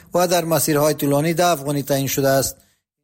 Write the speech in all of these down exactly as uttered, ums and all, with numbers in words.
و در مسیرهای طولانی ده افغانی تعیین شده است.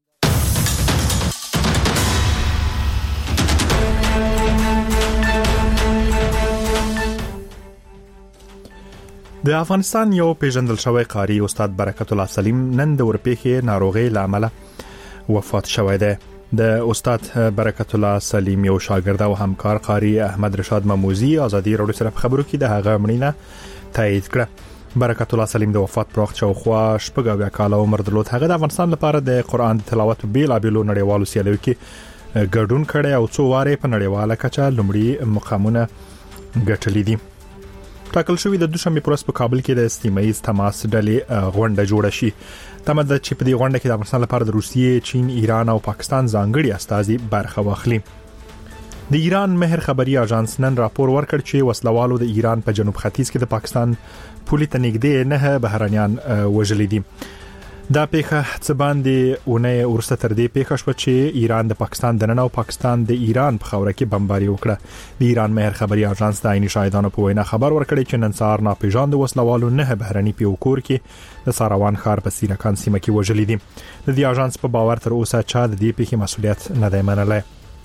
د افغانستان یو پیژندل شوی قاری استاد برکت الله سلیم نن د ورپېښې ناروغي لامل وفات شوی دی. د استاد برکت الله سلیم یو شاګرد او همکار قاری احمد رشاد مموزی ازادي راډیو سره خبرو کې د هغه مړینه تایید کړه. برکت الله سلیم د وفات پر وخت شاوخوا شپږ اویا کاله عمر درلود. هغه د افغانستان لپاره د قرآن تلاوت په بیلابېلو نړیوالو سیالیو کې ګډون کړی او څو واره په نړیواله کچه لومړي مقامونه ګټلي دي. ټاکل شوی د دوشنبه پر ورځ په کابل کې د استیمایي تماس ډلې غونډه جوړه شي. تمه ده چې په دې غونډه کې د افغانستان لپاره د روسیې، چین، ایران او پاکستان ځانګړي استازي برخه واخلي. د ایران مهر خبري اژانس نن راپور ورکړ چې وسلوالو د ایران په جنوب ختیځ کې د پاکستان پولي ته نږدې نه بهرانيان وژلي دي. دا پیښه څه باندې اونۍ ورسته تر دې پیښه شو چې ایران د پاکستان د نن او پاکستان د ایران په خوره کې بمباري وکړه. د ایران مهر خبري اژانس د عیني شاهدانو په وینا خبر ورکړی چې نن سهار ناپېژاند وسلوالو نه بهراني پیوکور کې د ساروان ښار په سیرکان سیمه کې وژلي دي. د دې اژانس په باور تر اوسه چا د دې پیښې مسولیت نه دی منلی.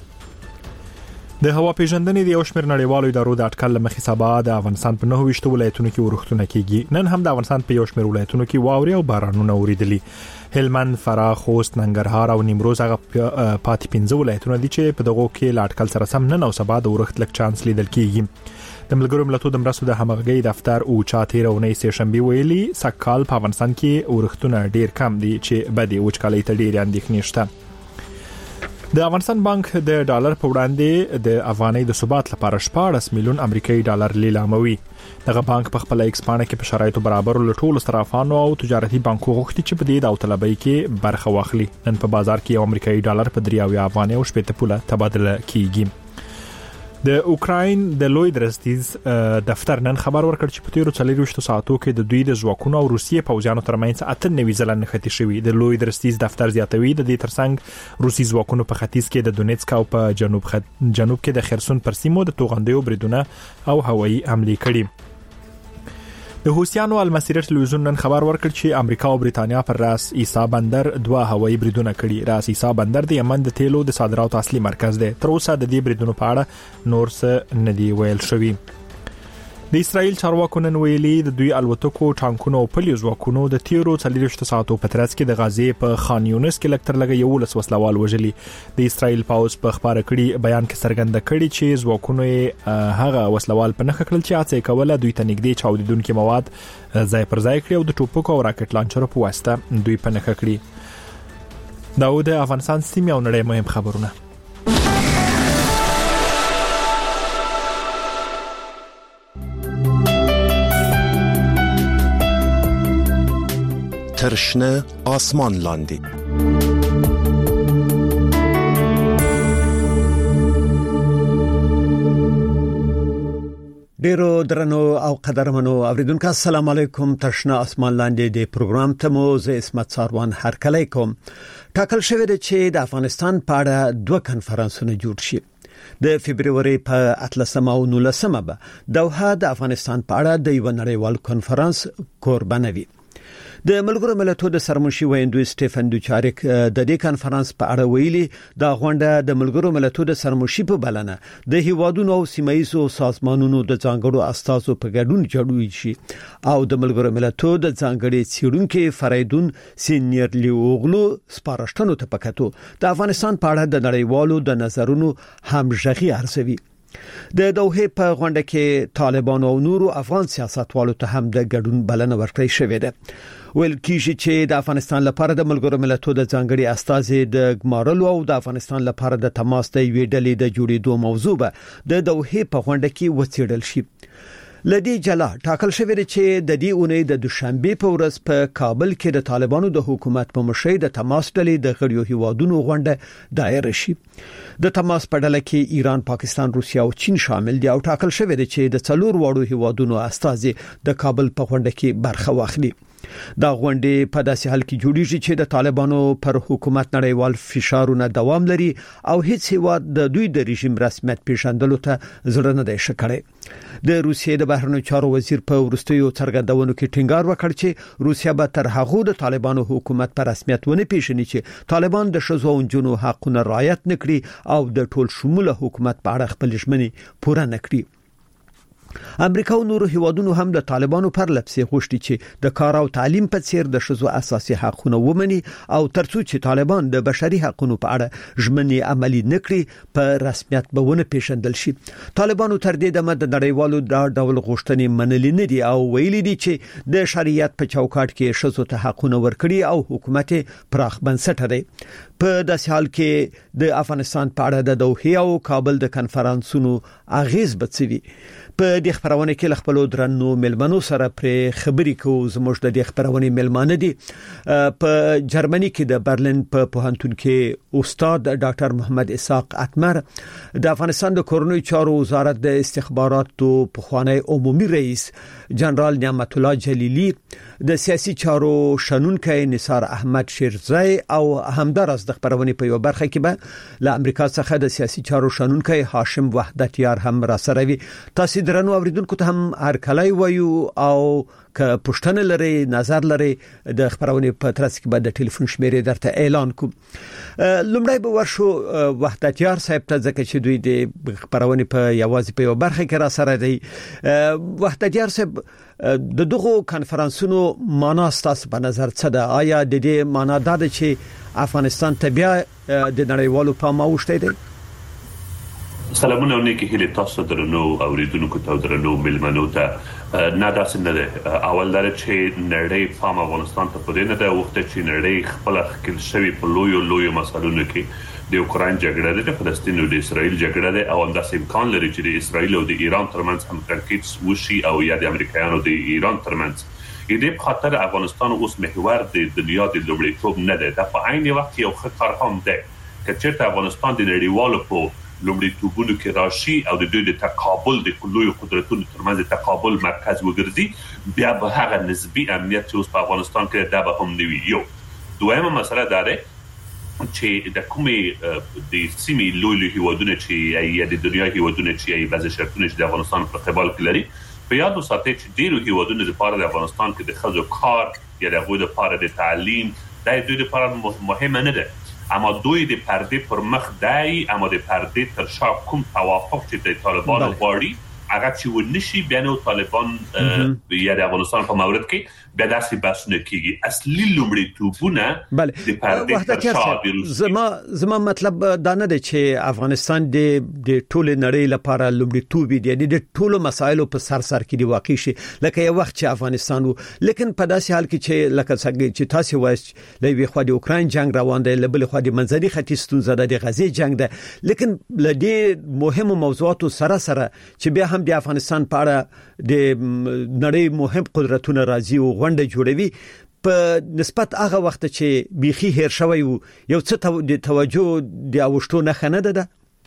د هوا پیژندنې د یو شمېر نړیوالو ادارو د اټکل لمخې سبا د افغانستان په نهه ویشت ولایتونو کې ورښتونه کیږي. نن هم د افغانستان په یو شمېر ولایتونو کې واوري او بارانونه اوریدلي. هلمند، فراه، خوست، ننګرهار او نیمروز هغه پاتې پنځه ولایتونه دي چې په دغه کې ل اټکل سره سم نن او سبا د ورښت لک چانس لیدل کیږي. د ملګرو ملتونو د مرستو د همغږي دفتر او چا تیرونې سه شنبه ویلي سکهال په افغانستان کې ورښتونه ډیر کم دي چې بدی وچکالۍ ته ډیر اندېښنې شته. د افغانستان بانک د ډالر په وړاندې د افغانۍ د ثبات لپاره شپاړس میلیون امریکایي ډالر لیلاموي. دغه بانک په خپل ایکس پاڼه کې په شرایطو برابر لټول صرافانو او تجارتي بانکو غوښتي چې په دې داوطلبۍ کې برخه واخلي. نن په بازار کې یو امریکایي ډالر په درې اویا افغانۍ او شپږ پوله تبادله کیږي. د اوکراین د لوی درستیز دفتر نن خبر ورکړ چې په تیرو څلور ویشت ساعتو کې د دوی د ځواکونو او روسیې پوځیانو ترمنځ اته نوي ځله نښتې شوې. د لوی درستیز دفتر زیاتوي د دې ترڅنګ روسي ځواکونو په ختیځ کې د دونیتسک او په جنوب خد... جنوب کې د خرسون پر سیمو د توغندیو بریدونه او هوایي حملې کړي. د حوثیانو المسیره تلویزیون نن خبر ورکړ چې امریکا او بریتانیا پر راس عیسی بندر دوه هوایي بریدونه کړي. راس عیسی بندر د یمن د تیلو د صادراتو اصلي مرکز دی. تر اوسه د دې بریدونو په اړه نور څه نه دی ویل شوی. د اسرائیل چارواکو نن ویلي د دوی الوتکو، ټانکونو او پلیو ځواکونو د تیرو څلور ویشت ساعتو په ترڅ کې د غزې په خان یونس کې لکتر لګي یو لس وسلوال وژلي. د اسرائیل پاوز په خبره کړي بیان کې څرګنده کړي چې ځواکونو هغه وسلوال په نخښه کړل چې اڅې کوله دوی ته نږدې چاودیدونکو مواد ځای پر ځای کړی او د ټوپکو او راکټ لانچرو په واسطه دوی په نخښه کړی. دا د افغانستان سیمه او نړۍ مهم خبرونه. ترشنه آسمان لاندې ډیرو درنو او قدرمنو اوریدونکو السلام علیکم. ترشنه آسمان لاندې د پروګرام ته مو زه اسمت ساروان هرکلی کوم. ټاکل شوی دی چې د افغانستان په اړه دوه کنفرانسونه جوړ شي. د فبرवरी په اتلسمه او نولسمه به دوحه د افغانستان په اړه د یو نړیوال کنفرانس کوربنه وي. د ملګرو ملتونو د سرمنشي ویندوی سټيفن دوچاریک د دې کانفرنس په اړه ویلي دا غونډه د ملګرو ملتونو د سرمنشي په بلنه د هیوادونو او سیمایي سازمانونو د ځانګړو استازو په ګډون جوړوي شي او د ملګرو ملتونو د ځانګړي څیړونکو فریدون سینیرلی اوغلو سپارښتنو ته پکاتو د افغانستان په اړه د نړیوالو د نظرونو همغږي ارزوي. د دوحه په غونډه کې طالبان او نورو افغان سیاستوالو ته هم د ګډون بلنه ورکړې شوې ده. ویل کیږي چې د افغانستان لپاره د ملګرو ملتونو د ځانګړي استازي د ګمارلو او د افغانستان لپاره د تماس د وی ډلې د جوړېدو موضوع به د دوحه په غونډه کې وڅېړل شي. لدی جلا ټاکل شوی دی چې د دې اونۍ د دوشنبه په ورځ په کابل کې د طالبانو د حکومت په مشرۍ د تماس ډلې د غړیو هیوادونو غونډه دایر شي. د تماس په ډله کې ایران، پاکستان، روسیا او چین شامل دي او ټاکل شوی دی چې د څلور واړو هیوادونو استازي د کابل په غونډه کې برخه واخلي. دا غونډې په داسې حال کې جوړیږي چې د طالبانو پر حکومت نړیوال فشارونه دوام لري او هیڅ هیواد د دوی د رژیم رسمیت پیژندلو ته زړه نه دی شکړی د روسیې د بهرنیو چارو وزیر په ورستیو څرګندونو کې ټینګار وکړ چې روسیا به تر هغه د طالبانو حکومت پر رسمیت ونه پیژني چې طالبان د شذو او جنو حقونه رعایت نکړي او د ټول شموله حکومت په اړه خپل ژمنې پوره نکړي. امریکا او نورو هیوادونو هم د طالبانو پر لپسې غوښتي چې د کار او تعلیم په څیر د شذو اساسي حقونه ومني او ترڅو چې طالبان د بشري حقوقو په اړه ژمنې عملي نکړي په رسمیت به ونه پیژندل شي. طالبانو تر دې دمه د نړیوالو د ډول غوښتنې منلې نه دي او ویلي دي چې د شریعت په چوکاټ کې شذو ته حقونه ورکړي او حکومت پراخ بنسټ دی. په داسې حال کې د افغانستان په اړه د دوحه او کابل د کنفرانسونو اغیز بڅوي. په دې خبرونه کې خپل درنو ملمنو سره پر خبري کوو. زموږ د دې خبرونه ملمانه دي په جرمني کې د برلین په پوهنتون کې استاد ډاکټر محمد اسحاق اکمر، د افغانستان د کورنۍ چارو وزارت د استخباراتو پخوانی عمومي رئیس جنرال نعمت الله جلیلی، د سیاسي چارو شنونکي نثار احمد شیرزای او همدارس د خبرونه په یو برخه کې به له امریکا څخه د سیاسي چارو شنونکي هاشم وحدتیار هم را سره وي. تاسو درنو اوریدونکو ته هم هر کله وایو او که پښتنه لري نظر لري د خبرونه په ترڅ کې به د ټلیفون شمیرې درته اعلان کوم. لومړی به ورشو وحدتیار صاحب ته ځکه چې دوی د خبرونه په یوازې په یو برخه کې را سره دی. وحدتیار صاحب، د دغه کنفرانسونو معنا ستاسو په نظر څه ده؟ آیا د دې معنا دا ده چې افغانستان ته بیا د نړیوالو پام اوښتی دی؟ سلامونه او نیکی هیله تاسو درنو اوریدونکو ته درنو ملمنو ته. نه داسې نه ده. اول دا چې نړۍ پام افغانستان ته پدې نه ده وخت چې نړۍ خپل خپل شوی په لویو لویو مسالونو کې د اوکرين جګړه ده، د فلسطین او د اسرایل جګړه ده او همداسې امکان لري چې د اسرایل او د ایران ترمنځ هم کنفلیکټ وشي او یا د امریکایانو د ایران ترمنځ. دې په خاطر افغانستان اوس محور د دنیا د لومړیتوب نه ده. دا په عین وخت یو خطر هم ده چې چیرته افغانستان د نړیوالو په لومړیتوبونو کې راشي او د دوی د تقابل د لوی قدرتونو ترمنځ د تقابل مرکز وګرځي، بیا به هغه نسبی امنیت چې اوس په افغانستان کې دا به هم نوي. یو دویمه مسله دا ده چې د کومې د سیمې لوی لوی هیوادونه چې یا د دنیا هیوادونه چې بعض شرطونه چې د افغانستان په قبال کې لري، په یاد وساتئ چې ډیرو هیوادونو لپاره د افغانستان کې د خځو کار یا د غوډه لپاره د تعلیم د دوی لپاره مهمه نه ده، اما دوی د پردې پر مخ دی، اما د پردې تر شا کوم توافق چې د طالبانو غواړي هغه چې ونشي بیا نو طالبان یا د افغانستان په مورد کې بیا داسې بحثونه کیږي. اصلي لومړیتوبونه د پردې تر شا دی. زما زما مطلب دا نه دی چې افغانستان د د ټول نړۍ لپاره لومړیتوب دی، د ټولو مسایلو په سر سر کې دی واقع شي لکه یو وخت چې افغانستان وو. لیکن په داسې حال کې چې لکه څنګه چې تاسو وایي لوي خو د اوکرين جنگ روان دی، لبل خو د منځني ختیځ ستونزه د غزې جنگ ده، لیکن لدې مهمو موضوعاتو سره سره چې بیا د افغانستان په اړه د نړۍ مهم قدرتونه راځي او غونډه جوړوي په نسبت هغه وخت چې بيخي هیر شوی یو څه د توجه د اوښتو نه خنه ده.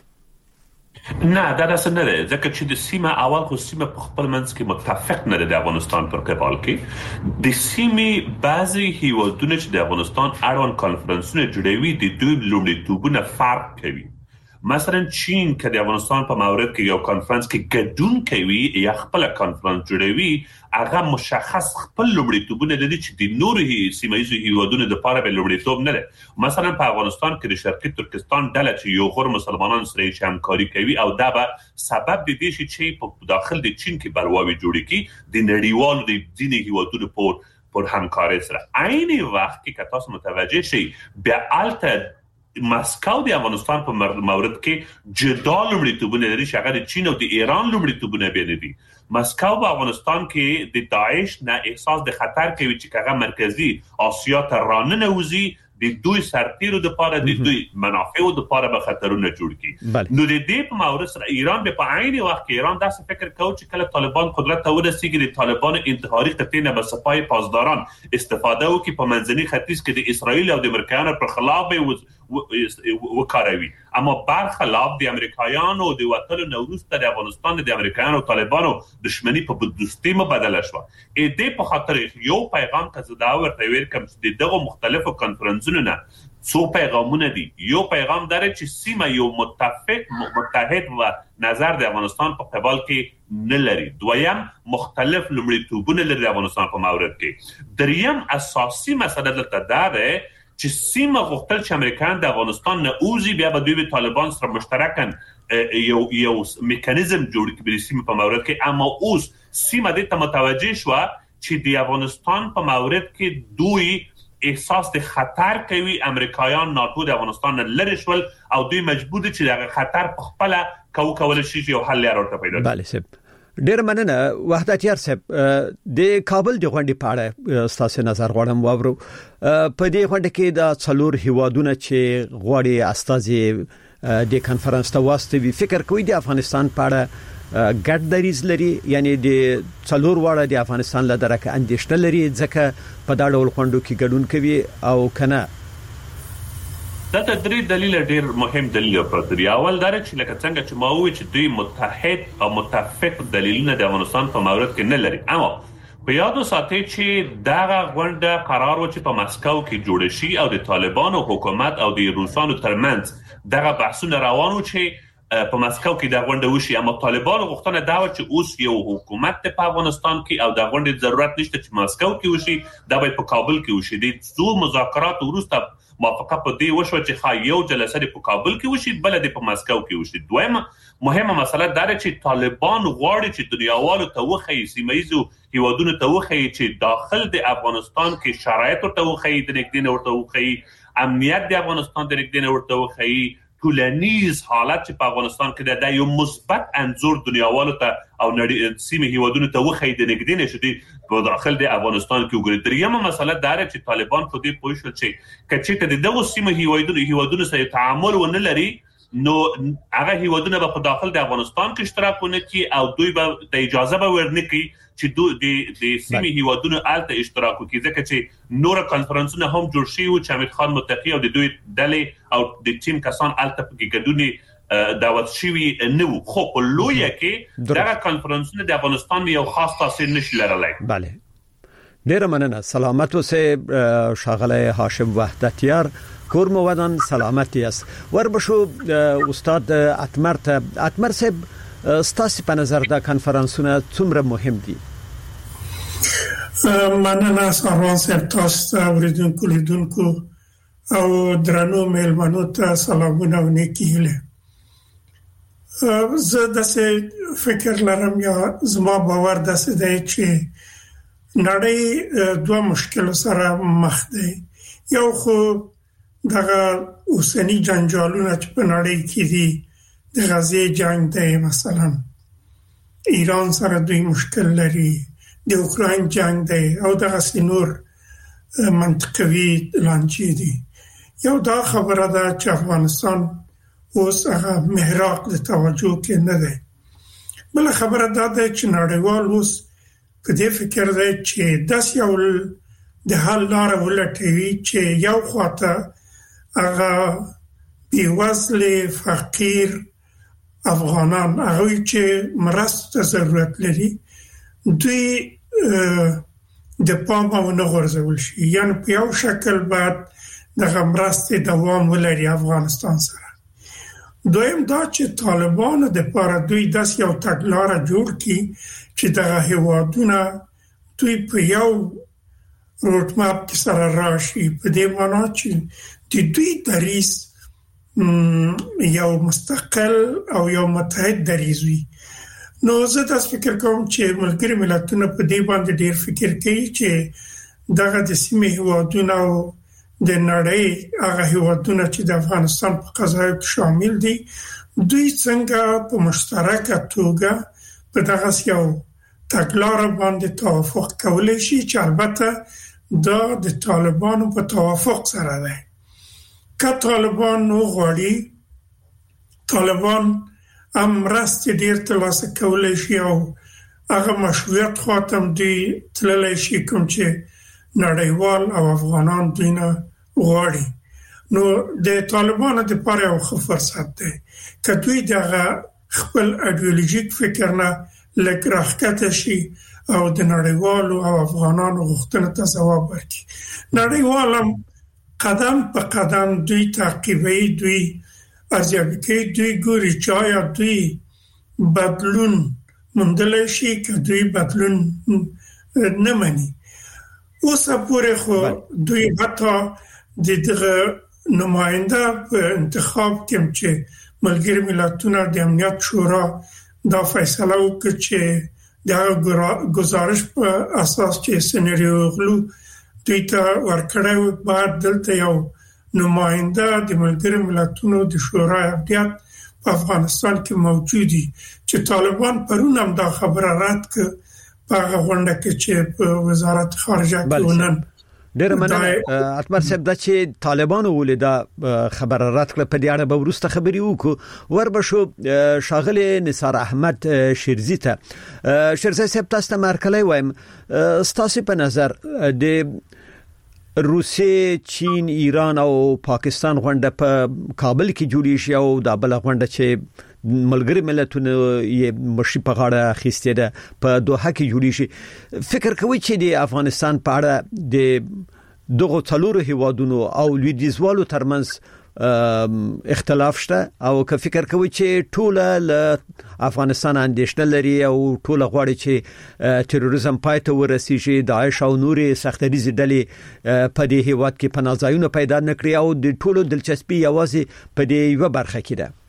نه دا داسې نه ده، ځکه چې د سیمه اول خو سیمه په خپل منځ کې متفق نه ده د افغانستان پر قبال کې. د سیمه بعضي هیوادونه چې د افغانستان اړوند کانفرنسونه جوړوي د دوی لومړیتوبونه فرق کوي. مثلا چین که د افغانستان په مورد کې یو کانفرنس کې ګډون کوي یا خپل کانفرنس جوړوي، هغه مشخص خپل لومړیتوبونه لري چې د نورو سیمایي هیوادونو لپاره به لومړیتوب نه ده. مثلا په افغانستان کې د شرقي ترکستان ډله چې یو غور مسلمانان سره چې همکاري کوي او دا به سبب د دې چې په داخل د چین کې بلواوي جوړ کی د نړیوالو د ځینې هیوادونو پر پر همکاري سره. عین وخت کې تاسو متوجه شئ بیا الته مسکو د افغانستان په مورد کې جدا لومړیتوبونه لري چې هغه د چین او د ایران لومړیتوبونه به دي. مسکو په افغانستان کې د داعش نه احساس د خطر کوي چې هغه مرکزی آسیا ته رانه وځي، د دوی سرتیرو د لپاره د دوی منافعو د لپاره به خطرونه جوړ کړي. نو د دې په مورد سره ایران به په عین وخت کې ایران داسې فکر کوي چې کله طالبان قدرت ته ورسیږي د طالبان انتحاري قطعه نه به سپای پاسداران استفاده وکړي په منځني ختیځ کې د اسرایل او د امریکایانو پر خلاف وکاروي. اما برخلاف د امریکایانو د وټلو نوروسته د افغانستان د امریکایانو طالبانو دښمنی په دوستي مبادله شو. ا دې په خاطر یو پیغام که دا ورته ویل کوم چې دغه مختلفو کانفرنسونو نه څو پیغامونه دي. یو پیغام دره چې سیمه یو متفق متحد و نظر د افغانستان په قبال کې نه لري. دویم مختلف لومړیتوبونه لري د افغانستان په مورد کې. دریم اساسي مسله دلته ده چې سیمه غوښتل چې امریکایان د افغانستان نه اوزي، بیا به دوی به طالبان سره مشترکاً یو یو میکانیزم جوړ کړي د سیمه په مورد کې. اما اوس سیمه د ته متوجه شو چې د افغانستان په مورد کې دوی احساس د خطر کوي. امریکایان ناتو د افغانستان نه لری شول او دوی مجبور دي چې دغه خطر په خپل کو کول شي یو حل لري پیدا کړي. بله سب ډیر مننه وحدت یار صاحب. د کابل د غونډې په اړه ستاسو نظر غواړم واورو. په دې غونډه کې د څلور هیوادونو چې غواړي استازي د کانفرنس ته واستوي فکر کوي د افغانستان په اړه ګډ دریز لري، یعنی د څلور واړه د افغانستان له درکه اندېښنه لري ځکه په دا ډول غونډو کې ګډون کوي او کنه. دا درې دلیل ډیر مهم دلیل پروت دی. اول دا چې لکه څنګه چې ما وویل چې دوی متحد او متفق دلیلونه د افغانستان په مورد کې نه لري. اما په یادو ساتي چې دغه غونډه قرار و چې په مسکو کې جوړ شي او د طالبانو حکومت او د روسانو ترمنځ دغه بحثونه روان و چې په مسکو کې د غونډه وشي. اما طالبانو غوښتنه دا و چې اوس یو حکومت په افغانستان کې او د غونډې ضرورت نشته چې مسکو کې وشي، دا باید په کابل کې وشي. د څو مذاکرات وروسته موافقه په دې وشو چې خا یو جلسه په کابل کې وشي، بل د په مسکو کې وشي. دویمه مهمه مسله دا ده چې طالبان غواړي چې دنیاوالو ته وخی، سیمایي هیوادونو ته وخی چې داخل د افغانستان کې شرایط ورته وخی، د نګدین ورته وخی، امنیت د افغانستان د نګدین ورته وخی، ټولنیز حالت چې په افغانستان کې د یو مثبت انزور دنیاوالو ته او نړۍ سیمه هیوادونو ته وخی د نګدین شدي په داخل د افغانستان کې وګوري. دریمه مسله دا ده چې طالبان په دې پوه شو چې کچې ته دغه سیمه هیوادونو هیوادونو سره تعامل ونه لري، نو هغه هیوادونه به په داخل د افغانستان کې اشتراک ونه کوي او دوی به د اجازه به ورنکړي چې دوی د د سیمه هیوادونو الته اشتراک وکړي. ځکه چې نور کانفرنسونه هم جوړ شي او چې امیر خان متقی او د دوی ډلې او د ټیم کسان الته په ګډون دعوت شوی نه وو. خو په لویه کې دغه کانفرنسونه د افغانستان یو خاص تاثیر نشي لرلای. بله ډیر مننه. سلامت اوسه شاغله هاشم وحدتیار کور مو ودان سلامت است. وربشو استاد اتمر ته اتمر صاحب ستاسو په نظر دا کانفرنسونه څومره مهم دي؟ مننه سروان صاحب، تاسو اوریدونکو لیدونکو او درنو مېلمنو ته سلامونه او نیکی هیله. زه داسې فکر لرم یا زما باور داسې دی چې نړۍ دوه مشکل سره مخ دی. یو خو دغه اوسنی جنجالونه چې په نړۍ کې دي، د غزې جنگ دی، مثلا ایران سره دوی مشکل لري، د اوکراین جنگ دی او دغه نور منطقوي لانجې دي. یو دا خبره ده چې افغانستان اوس هغه محراق د توجه کې نه دی. بل خبره دا ده چې نړیوال اوس په دې فکر دی چې داس یو د حل لار ولټوي چې یو خواته هغه بیوزل فقیر افغانان هغه چې مرسته ضرورت لري دوی د پام او نه غورځول شي، یعنی په یو شکل بعد د مرسته دوام ولري افغانستان سره. دویم دا چې طالبان د لپاره دوی داس یو تګلاره جوړ کړي چې دغه هیوادونه دوی په یو روډ ماپ کې سره راشي، په دې معنی چې د دوی دریس یو مستقل او یو متحد دریز وي. نو زه تاسو فکر کوم چې ملګری ملتونه په دې باندې ډیر فکر کوي چې دغه د سیمې هیوادونه او د نړۍ هغه هیوادونه چې د افغانستان په قضایا کې شامل دي، دوی څنګه په مشترکه توګه په دغه یو تګلاره باندې توافق کولای شي چې البته دا د طالبانو په توافق سره ده. که طالبان نو غواړي، طالبان هم مرستې ډیر ترلاسه کولای شي او هغه مشروعیت خاطم دی تللی شي کوم چې نړیوال او افغانان دوی نه غواړي. نو د طالبانو د پاره یو ښه فرصت دی که دوی دغه خپل ایدئولوژیک فکر نه لږ راښکته شي او د نړیوالو او افغانانو غوښتنو ته ځواب ورکړي. نړیوال هم قدم په قدم دوی تعقیبوي، دوی ارزیابي کوي، دوی ګوري چې آیا دوی بدلون موندلی شي که دوی بدلون نه مني. اوسه پورې خو دوی حتی د دغه نماینده په انتخاب کې چې ملګري ملتونه د امنیت شورا دا فیصله وکړه چې د گزارش په اساس چې سناریو غلو دوی ته ورکړی بعد دلته یو نماینده د ملګري ملتونو د شورای امنیت په افغانستان کې موجودي چې طالبان پرون هم دا خبره رد کړ په غونډه کې چې په وزارت خارجه کې ونن. ډېر مننه اتمر صاحب دا چې طالبانو ولیدا خبره رد کړه په دې اړه به ورسته خبري وکړو. وربشو شاغله نثار احمد شیرزی ته شیرزی صاحب تاسو ته مرکلای وایم ستاسو په نظر د روسیه، چین، ایران او پاکستان غونډه په کابل کې جوړی شي او د بل غونډه چې ملګری ملتونه یې مشي په غاړه اخیسته ده په دوحه کې جوړی شي. فکر کوي چې د افغانستان په اړه د دغه څلورو هیوادونو او لویدیځوالو ترمنځ اختلاف شته او که فکر کوي چې ټول له افغانستان اندېښنه لري او ټول غواړي چې تروریزم پای ته ورسیږي، داعش او نورې سختریزې ډلې په دې هیواد کې پناهځایونه پیدا نکړي او د ټولو دلچسپي یوازې په دې یو برخه کې ده.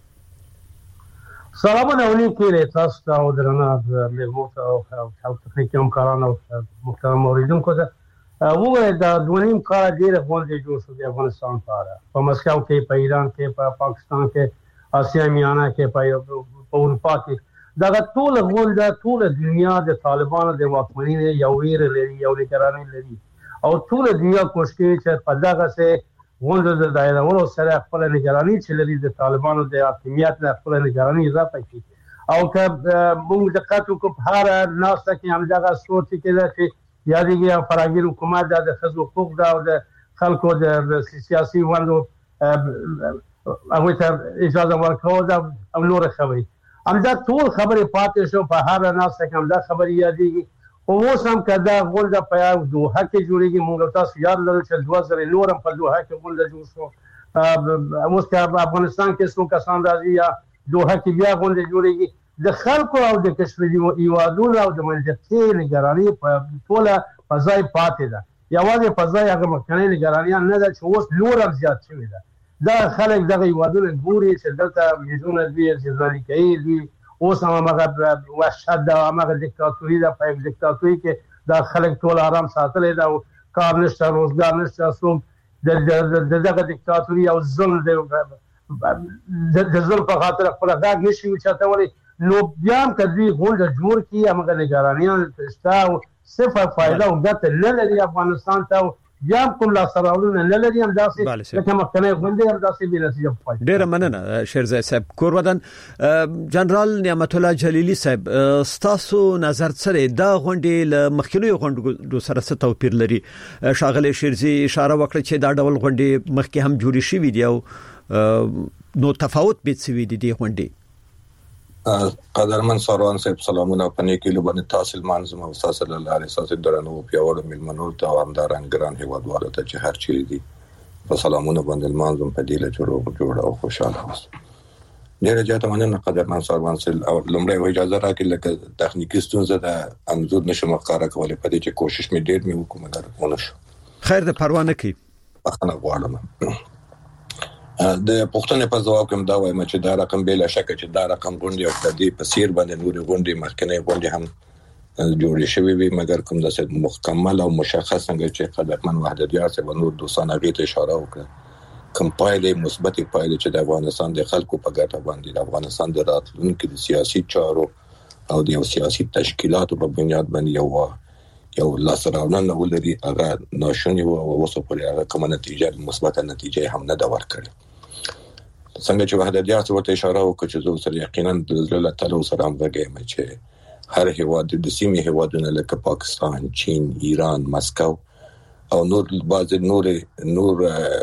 سلامونه علیکم تاسو ته او درنه مهموت او او تخنیکی همکاران او محترم اوریدونکو ته. وګورئ دا دونیم کال ډیر غونډې جوړ شو د افغانستان لپاره په مسکو کې، په ایران کې، په پاکستان کې، اسیا میانه کې، په اروپا کې. دا ټول غونډه ټول دنیا د طالبانو د واکمنۍ یو ویر لري، یو نگرانی لري او ټول دنیا کوشش کوي چې په دغه څه غونډه د دایرهونو سره خپل نگرانی چې لري د طالبانو د حاکمیت نه خپل نگرانی اضافه کړي. او که موږ دقت وکړو په هر ناسته کې هم دغه سوچ کې ده چې یادېږي فراګیر حکومت د ښځو حقوق ده او د خلکو د سیاسي ونډو هغوی ته اجازه ورکول ده او نور خبرې. همدا ټول خبرې پاتې شو په هر ناسته کې همدا خبرې یادېږي. خو اوس هم که دا غونډه په یو دوحه کې جوړېږي، موږ تاسو یاد لرو چې دوه زره نور هم په دوحه کې غونډه جوړ شو. اوس که افغانستان کې څو کسان راځي یا دوحه کې بیا غونډه جوړېږي، د خلکو او د کشمیر هیوادونو او د منطقې نگرانی په ټوله فضای پاتې ده. یوازې فضای هغه مخکنۍ نگرانیان نه ده چې اوس نور هم زیات شوې ده. دا خلک دغه هیوادونه ګوري چې دلته میلیونونه دوی زنداني کوي، دوی اوس هم هغه وحشت ده، هغه دیکتاتوري ده. په دیکتاتوري کې دا خلک ټول آرام ساتلی ده او کار نشته، روزګار نشته. څوک د دغه دیکتاتوري او ظلم د ظلم په خاطر خپل غږ نشي اوچتولی. نو بیا هم که دوی غونډه جوړ کړي، همغه نگرانیان شته او صفر فایده او ګټه نه لري افغانستان ته، بیا هم کوم لاسته راوړنه نه لري. همداسې لکه مخکنۍ غونډې همداسې بې نتیجه پاتې. ډېره مننه شیرزی صاحب. کورودن جنرال نعمت الله جلیلی صاحب، ستاسو نظر څه دی؟ دا غونډې له مخکینیو غونډو سره څه توپیر لري؟ ښاغلی شیرزی اشاره وکړه چې دا ډول غونډې مخکې هم جوړې شوي دي او نو تفاوت به څه وي د دې غونډې؟ قدرمن سروان صاحب سلامونه پنې کې لبنه تحصیل منظم او صلی الله علیه وسلم درنو پیاوړو ملمنو ته همداران ګران هیوادوالو ته چې هر چیرې دي په سلامونه باندې منظم په دې له جوړو جوړ او خوشاله اوسه. ډیره زیاته مننه قدرمن سروان صاحب. او لمړی اجازه راکړئ لکه تخنیکی ستونزه ده انځور نشم ښکارا کولای، په دې چې کوشش مې ډیر مې وکړم مګر ونه شو. خیر د پروا نه کوي. بخښنه غواړم. د پښتنې په ځواب کوم دا وایم چې دا رقم بلا شک چې دا رقم غونډې او د دې په سیر باندې نور غونډې مخکنی غونډې هم جوړې شوې وي، مګر کوم د څه مکمل او مشخص څنګه چې قدرمن وحدتیار څخه نور دوستان هغه ته اشاره وکړه. کوم پایلې مثبت پایلې چې د افغانستان د خلکو په ګټه باندې د افغانستان د راتلونکي د سیاسي چارو او د سیاسي تشکیلاتو په بنیاد باندې یو یو لاسراوړنه ولري، هغه ناشونی او اوسه پرې هغه کومه نتیجه مثبت نتیجه هم نه دا ورکړي. څنګه چې وحدتیار څه اشاره وکړه چې زه سره یقینا د زړه تعالی سره هم وګورم چې هر هیواد د سیمې هیوادونه لکه پاکستان، چین، ایران، مسکو او نور بعض نور نور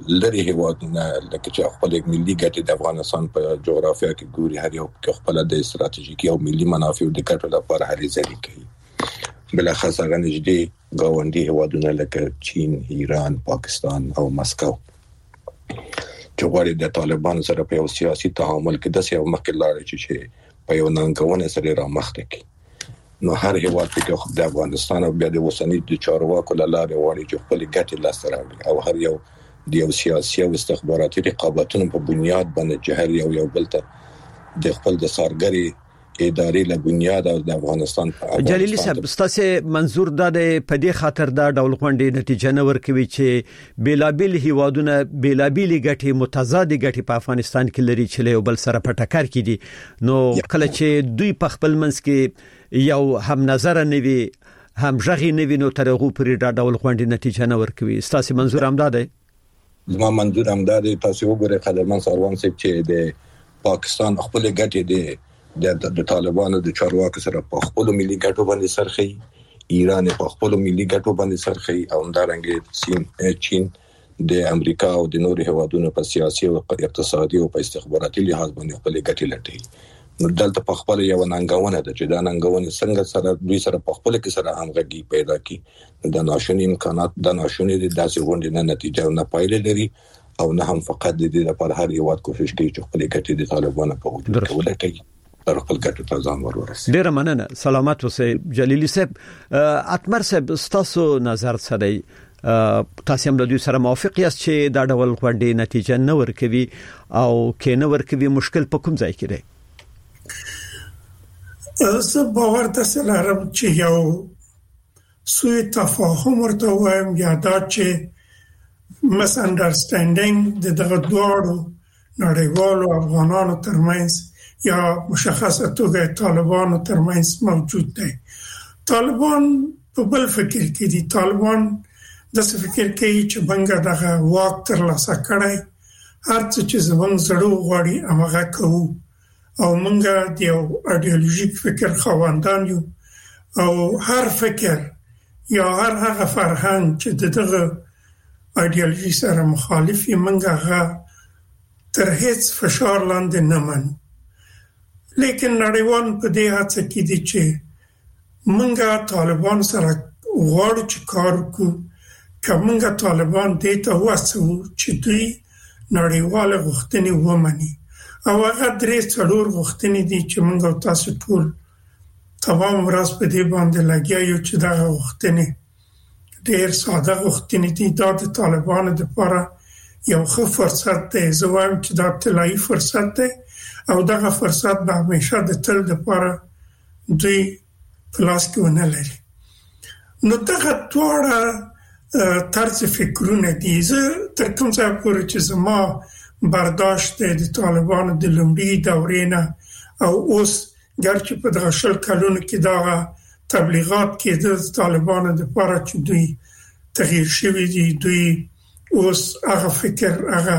لري هیوادونه لکه چې خپل ملي ګټې د افغانستان په جغرافیه کې ګوري، هر یو خپل د استراتیژیکي او ملي منافع د ګټو لپاره هلې ځلې کوي. بلخص هغه نږدې ګاونډي هیوادونه لکه چین، ایران، پاکستان او مسکو چې غواړي د طالبان سره په یو سیاسي تعامل کې د سیاو مخکې لاړ چې په یو ننګونه سره را مخته کی. نو هر هیواد کې د افغانستان او بیا د وسنی د چارواکو لاره غواړي چې خپل ګټې لاسته راوړي او هر یو د یو سیاسي او استخباراتي رقابتونو په بنیاد باندې چې هر یو یو بل ته د خپل د سرګري ادارې له بنیاد او د افغانستان په جلیلی صاحب ستاسو منظور دا د پدې خاطر دا ډول غونډې نتیجه نه ورکوي چې بیلابل هیوادونه بیلابل ګټي متضاد ګټي په افغانستان کې لري چې له بل سره په ټکر کې دي. نو کله چې دوی په خپل منځ کې یو هم نظر نه وي هم ژغي نه وي نو ترغو پرې دا ډول غونډې نتیجه نه ورکوي. ستاسو منظور هم دا دی؟ زما منظور هم دا دی. تاسو وګورئ قدرمن سروان صاحب چې د پاکستان خپل ګټي دي د د طالبانو د چارواکو سره په خپل ملي ګټو باندې سرخي، ایران په خپل ملي ګټو باندې سرخي او همدارنګه چین چین د امریکا او د نورو هیوادونو په سیاسي او اقتصادي او په استخباراتي لحاظ باندې خپل ګټې لټي. نو دلته په خپل یو ننګونه ده چې دا ننګونه څنګه سره دوی سره په خپل کې سره همغږي پیدا کی. د ناشونی امکانات د ناشونی د داسې غونډې نه نتیجه نه پایله لري او نه هم فقط د دې لپاره هر یو وخت کوشش کوي چې خپل ګټې د طالبانو په وجود کې ولټي. در خپل ګټو ته ځان ورورسي. ډیر مننه. سلامات اوسئ جلیلی صاحب. اتمر صاحب ستاسو نظر سره تاسو هم د دوی سره موافق یاست چې دا ډول غونډې نتیجه نه ورکوي او کې نه ورکوي مشکل په کوم ځای کې دی؟ زه باور تاسو لرم چې یو سوء تفاهم ورته وایم یا دا چې مس انډرستانډینګ د دغه دوړو نړیوالو افغانانو ترمنځ یا مشخصه توګه طالبانو ترمنځ موجود دی. طالبان په بل فکر کې دي. طالبان د څه فکر کوي چې بنګا دغه واک تر لاسه کړی، هر څه چې زمونږ زړه غواړي هغه کوو او مونږه د یو ایدئولوژیک فکر خواندان یو او هر فکر یا هر هغه فرهنګ چې دغه ایدئولوژي سره مخالف یې مونږه هغه تر هیڅ فشار لاندې نه منو. لیکن نړیوال په دې هڅه کې دي چې مونږه طالبان سره غواړو چې کار وکړو، که مونږه طالبان دې ته واسو چې دوی نړیوال غوښتنې ومني او هغه درې څلور غوښتنې دي چې مونږ تاسو ټول تمام ورځ په دې باندې لګیا یو چې دا غوښتنې ډېر ساده غوښتنې دي. دا د طالبانو لپاره یو ښه فرصت دی. زه وایم چې دا طلایي فرصت دی او دغه فرصت به همیشه د تل لپاره دوی پلاس کې ونه لري. نو دغه ټوړه طرز فکرونه دي. زه تر کوم ځای پورې چې زما برداشت د طالبانو د لومړي دورې نه او اوس ګرچې په دغه شل کلونو کې دا تبلیغات کې د طالبانو لپاره چې دوی تغییر شوی دي، دوی اوس هغه فکر هغه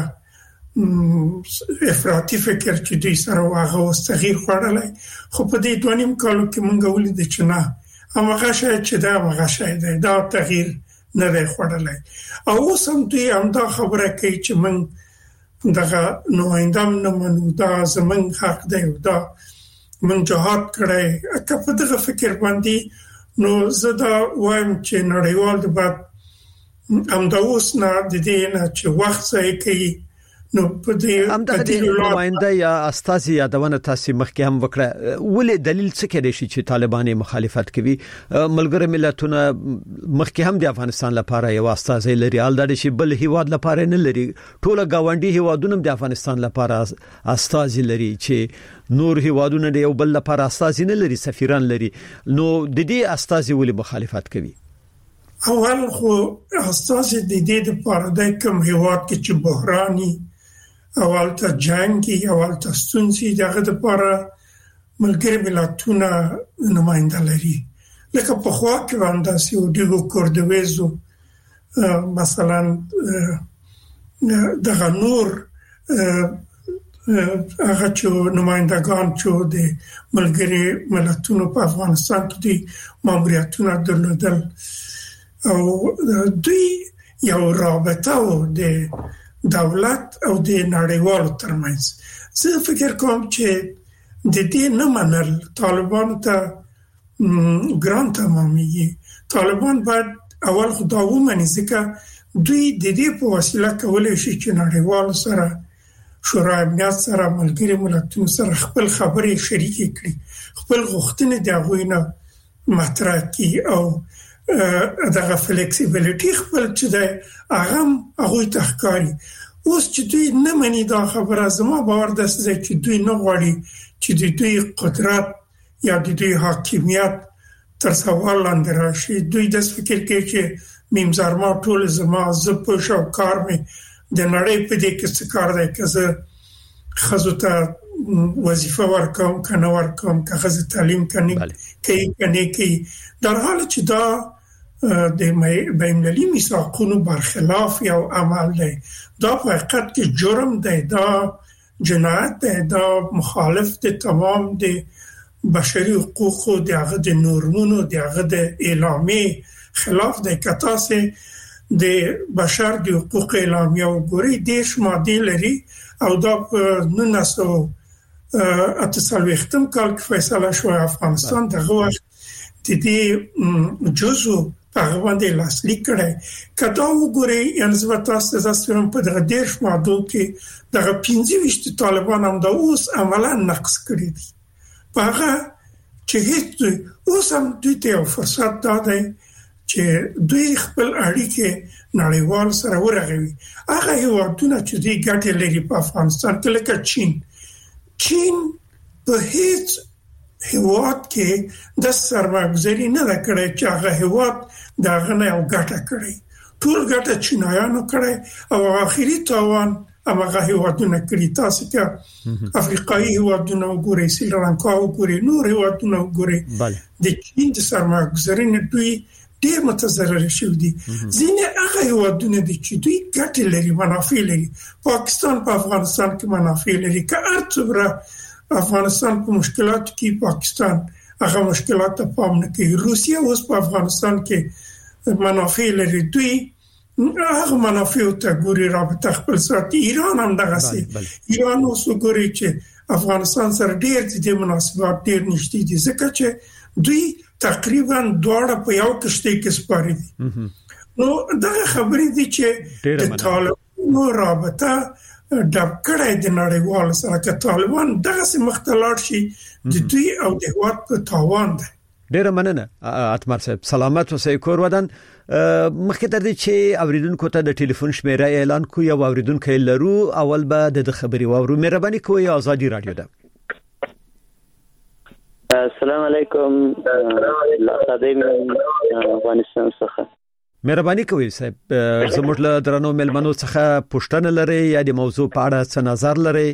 افراطي فکر چې دوی سره هغه اوس تغییر خوړلای، خو په دې دوه نیم کالو کې مونږ ولید چې نه هغه شاید چې دا هغه شاید دا تغییر نه دی خوړلای او اوس هم دوی هم دا خبره کوي چې مونږ دغه نوایندام نه منو، دا زمونږ حق دی او دا مونږ جهاد کړی. که په دغه فکر باندې نو زه دا وایم چې نړیوال د بعد هم دا اوس نه د دې نه چې وخت ځای کوي. نو په دې امدغه نماینده یا استازي یادونه تاسو مخکې هم وکړه، ولې دلیل څه کېدای شي چې طالبان مخالفت کوي؟ ملګری ملتونه مخکې هم د افغانستان لپاره یو استازي لري، الدا شي بل هیواد لپاره نه لري. ټول گاونډي هیوادونه د افغانستان لپاره استازي لري چې نور هیوادونه د یو بل لپاره استازي نه لري، سفیران لري. نو د دې استازي ولې مخالفت کوي؟ اول خو استازي د دې لپاره د کوم هیواد کې چې بحراني اول ته جنگي اول ته ستونزې دغه لپاره ملګری ملتونه نماینده لري. لکه په خوا کې باندې سیو دیګو کوردویزو مثلا دغه نور هغه چې نمایندگان چې د ملګری ملتونو په افغانستان کې دي ماموریتونه درلودل او دوی یو رابطه و د دولت او د نړیوالو ترمنځ. زه فکر کوم چې د دې نه منل طالبان ته ګران تمامي. طالبان باید اول خدا ومني ځکه دوی د دې په وسیله کولای شي چې نړیوالو سره شورای امنیت سره ملګری ملتونو سره خپل خبرې شریکې کړي، خپل غوښتنې د هغوی نه مطرح کړي او دغه فلیکسیبیلیټي خپل چې د هغه هغوی ته ښکاري. اوس چې دوی نه مني دا خبره، زما باور داسې دی چې دوی نه غواړي چې د دوی قدرت یا د دوی حاکمیت تر سوال لاندې راشي. دوی داسې فکر کوي چې میمزرما ټول زما زه پوه شم کار مې د نړۍ په دې کې څه کار دی، که زه ښځو ته وظیفه ورکوم که نه ورکوم، که ښځې تعلیم کوي که نه کوي، در حال چې دا د بین‌المللي میثاقونو برخلاف یو عمل دی. دا په حقیقت کې جرم دی، دا جنایت دی، دا مخالف د تمام د بشري حقوقو، د هغه د نورمونو، د هغه د اعلامیې خلاف دی. که تاسې د بشر د حقوق اعلامیه وګورئ، دېرش مادې لري او دا په نولس سوه اته څلوېښتم کال کې فیصله شوه افغانستان دغه وخت د دې جزو په هغه باندې لاسلیک کړی. که دا وګورئ، یعنې زه به تاسو ته داسې وایم په دغه دېرش مادو کې دغه پنځه ویشت طالبان هم دا اوس عملا نقض کړي دي. په هغه چې هیڅ دوی اوس هم دوی ته یو فرصت دا دی چې دوی خپل اړیکې نړیوال سره ورغوي. هغه هیوادونه چې دوی ګټې لري په افغانستان کې لکه چین چین په هیڅ هیواد کې د سرمایه‌ګذاري نه ده کړې چې هغه هیواد د هغه نه یو ګټه کړي. ټول ګټه چینایانو کړي او آخري تاوان هغه هیوادونه کړي. تاسو که افریقایي هیوادونه وګورئ، سریلانکا وګورئ، نور هیوادونه وګورئ، د چین د سرمایه‌ګذارۍ نه دوی ډېر متضرر شوي دي. ځینې هغه هیوادونه دي چې دوی ګټې لري، منافع لري. پاکستان په افغانستان کې منافع لري. که هر څومره افغانستان په مشکلاتو کې پاکستان هغه مشکلات ته پام نه کوي. روسیه اوس په افغانستان کې منافع لري، دوی هغه منافع ته ګوري، رابطه خپل ساتي. ایران هم دغسې. ایران اوس وګوري چې افغانستان سره ډېر د مناسبات ډېر نږدې دي ځکه چې دوی تقریبا دواړه په یو کشتۍ کې سپاري دي. نو دغه خبرې دي چې د طالبانو رابطه ډب کړی د نړیوال سره. که طالبان دغسې مخته لاړ شي د دوی او د هیواد په تاوان دی. ډیره مننه اتمر صاحب، سلامت اوسئ. کور ودان مخکې تر دې چې اوریدونکو ته د ټلیفون شمیره اعلان کو، یو اوریدونکو لرو، اول به د خبري وورو. مهرباني کوئ، آزادي رادیو ده. السلام علیکم، خادم افغانستان څخه. مهرباني کوئ صاحب، زموږ له درنو ملمنو څخه پوښتنه لري یا د موضوع په اړه څه نظر لري؟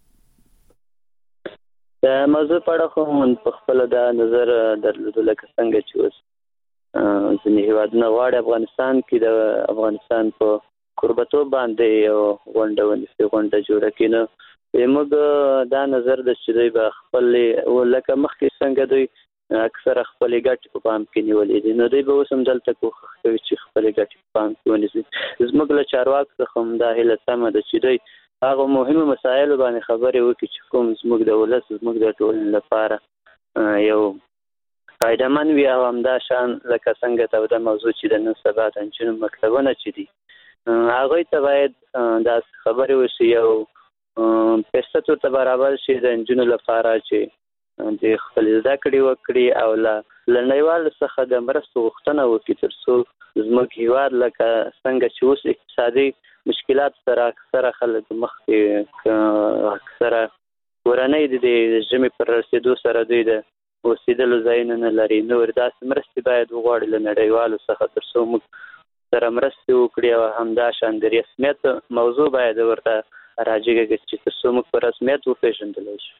د موضوع په اړه خو په خپل د نظر درلودل لکه څنګه چې اوس ځینې هیوادونه غواړي افغانستان کې د افغانستان په قربتو باندې یو غونډه ونیسي، غونډه جوړه کړي. نو موږ دا نظر د چې دوی به خپل لکه مخکې څنګه دوی اکثره خپل ګټې په پام کې نیولې دي، نو دوی به اوس هم دلته کوښښ کوي چې خپل ګټې په پام کې ونیسي. زموږ له چارواکو څخه هم دا هیله سمه ده چې دوی هغه مهمه مسایلو باندې خبرې وکړي چې کوم زموږ د ولس، زموږ د ټولنې لپاره یو فایدهمن وي. او همدا شان لکه څنګه ته د موضوع چې د نن سبا د نجونو مکتبونه چې دي هغوی ته باید داسې خبرې وشي، یو فرصت ورته برابر شي د نجونو لپاره چې د خپل زده کړې وکړي او له نړیوالو څخه د مرستو غوښتنه وکړي تر څو زموږ هیواد لکه څنګه چې اوس اقتصادي مشکلات سره اکثره خلک مخ کې اکثره کورنۍ د ژمي پر رسېدو سره دوی د اوسېدلو ځایونه نه لري. نور داسې مرستې باید وغواړي له نړیوالو څخه تر څو موږ سره مرستې وکړي او همدا شان د رسمیت موضوع باید ورته راجګه کړي چې تر څو موږ په رسمیت وپېژندلی شو.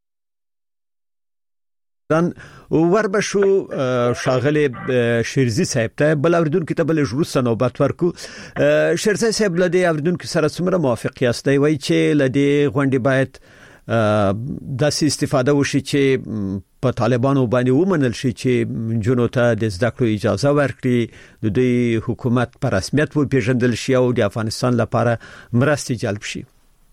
دان وربشو شاغله شیرزی صاحب ته بل اوریدونکو ته بل جوړ نوبت ورکو. شیرزی صاحب لدی اوریدونکو سره څومره موافق یاستئ وای چې لدی غونډې باید داسې استفاده وشي چې په طالبانو باندې ومنل شي چې جنو ته د زده کړو اجازه ورکړي د دوی حکومت په رسمیت وپیژندل شي او د افغانستان لپاره مرستې جلب شي.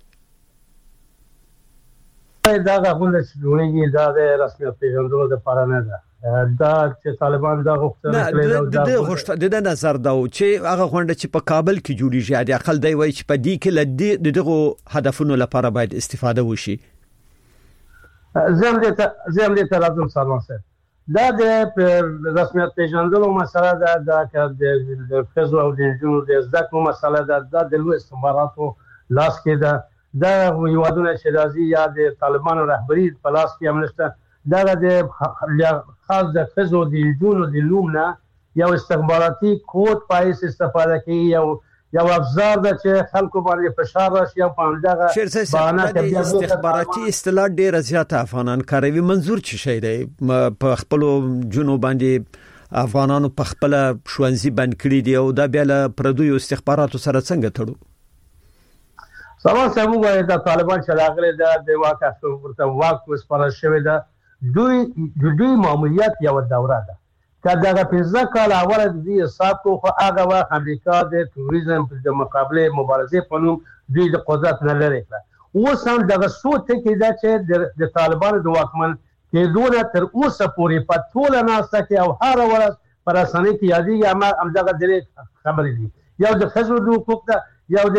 دا غوښتنه چې جوړیږي دا د رسمیت پیژندلو لپاره نه ده. دا چې طالبان دا غوښتنه کړې ده د غوښتنه د نظر دا چې هغه غونډه چې په کابل کې جوړیږي د اقل دی وای چې په دې کې لدې دغه هدفونو لپاره باید استفاده وشي. زم دې زم دې تر راځم سلام سره دا د رسمیت پیژندلو مسله ده دا د فزو او د جنو د زده مسله ده د لوی استخباراتو لاس کې ده. دا یوادونه چې راځي یا د طالبانو رهبری په لاس کې امنشته دا د خاص د فزو د جنو د لومنا یو استخباراتي کوډ پایس استفاده کوي یو یو افزار ده چې خلکو باندې فشار راشي او په دغه باندې د استخباراتي اصطلاح ډیر زیات افغانان کاروي. منظور څه شي دی په خپل جنوب باندې افغانانو په خپل شوانزي بند کړی دی او دا بیا له پردوی استخباراتو سره څنګه تړو؟ سلام سمو غواړي د طالبان چې راغلي د واقع ورته واک وسپارل شوی ده. دوی دوی ماموریت یو دوره ده کله د پنځه کال اول د دې حساب کو خو هغه وخت امریکا د توریزم په مقابله مبارزه په نوم دوی د قدرت نه لري. اوس هم دغه څو ټکي ده چې د طالبانو د واکمن کېدو تر اوسه پورې په ټول ناسته کې او هر ورځ پر اسانه کې یادېږي اما هم دغه درې خبرې دي. یو د خزو د حقوق ده یو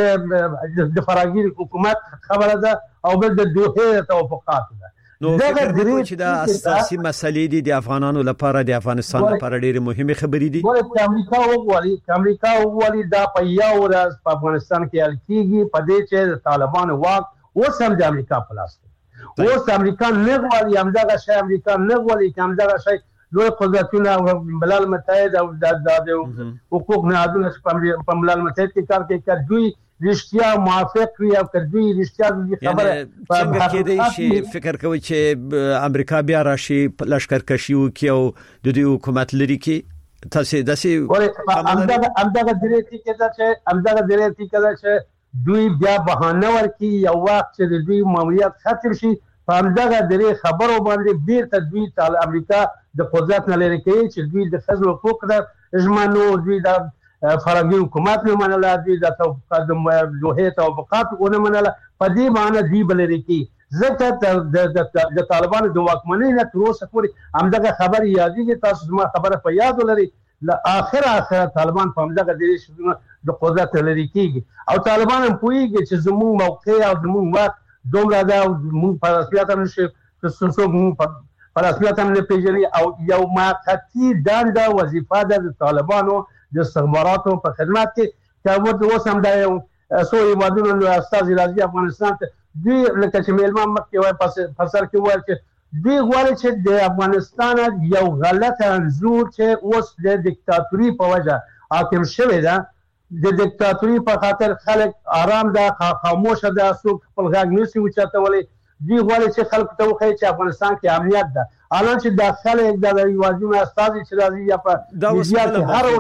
د فراغیر حکومت خبره ده او بل د دوه توافقات ده. نو فکر کوم چې دا اساسي مسلې دي د افغانانو لپاره د افغانستان لپاره ډېری مهمه خبرې دي. ولې امریکا وګوري امریکا وګوري دا په یو ورځ په افغانستان کې حل کیږي په دې چې طالبان واک اوس هم د امریکا په لاس کې. اوس امریکا نه غواړي هم دغه شی امریکا نه غواړي هم دغه شی لوی قدرتونه او ملل متحد او د حقوق نهادونه په ملل متحد کې کار کوي چې دوی رښتیا موافق وي او کدوې رښتیا د خبره څنګه کېدای شي فکر کوي چې امریکا بیا راشي لشکرکشي وکي او د دې حکومت لري کې تاسو داسې همدغه همدغه درېتی کې دا چې همدغه درېتی کې دا چې دوی بیا بهانه ورکي یو وخت چې د دوی ماموریت ختم شي په همدغه درې خبرو باندې بیرته دوی ته امریکا د قدرت نه لري کوي چې دوی د فزل حقوق د ژمنو دوی د فرنګي حکومت نه منله دي د توافقات د لوهې توافقات ونه منله په دې معنی دی بلري کې ځکه د طالبانو د واکمنۍ نه تر اوسه پورې همدغه خبر یادېږي. تاسو زما خبره په یاد ولري ل اخر اخر طالبان په همدغه د قدرت لري کېږي او طالبان هم پوهیږي چې زموږ موقع او زموږ وخت دومره ده او موږ په رسمیت هم نشي څوک موږ په رسمیت هم نه پېژني او یو موقتي دنده وظیفه ده د طالبانو د استخباراتو په خدمت کې چې موږ اوس هم د سو ایوادونو له استازي راځي افغانستان ته دوی لکه چې میلمان مخکې وای په سر کې وایي چې دوی غواړي چې د افغانستان یو غلط انځور چې اوس د دیکتاتوري په وجه حاکم شوی ده د دیکتاتوري په خاطر خلک آرام ده خاموش ده څوک خپل غږ نشي اوچتولی. دوی غواړي چې خلک ته وښایي چې افغانستان کې امنیت ده الان چې داخله د یوازینو استازي چې راځي یا په د هر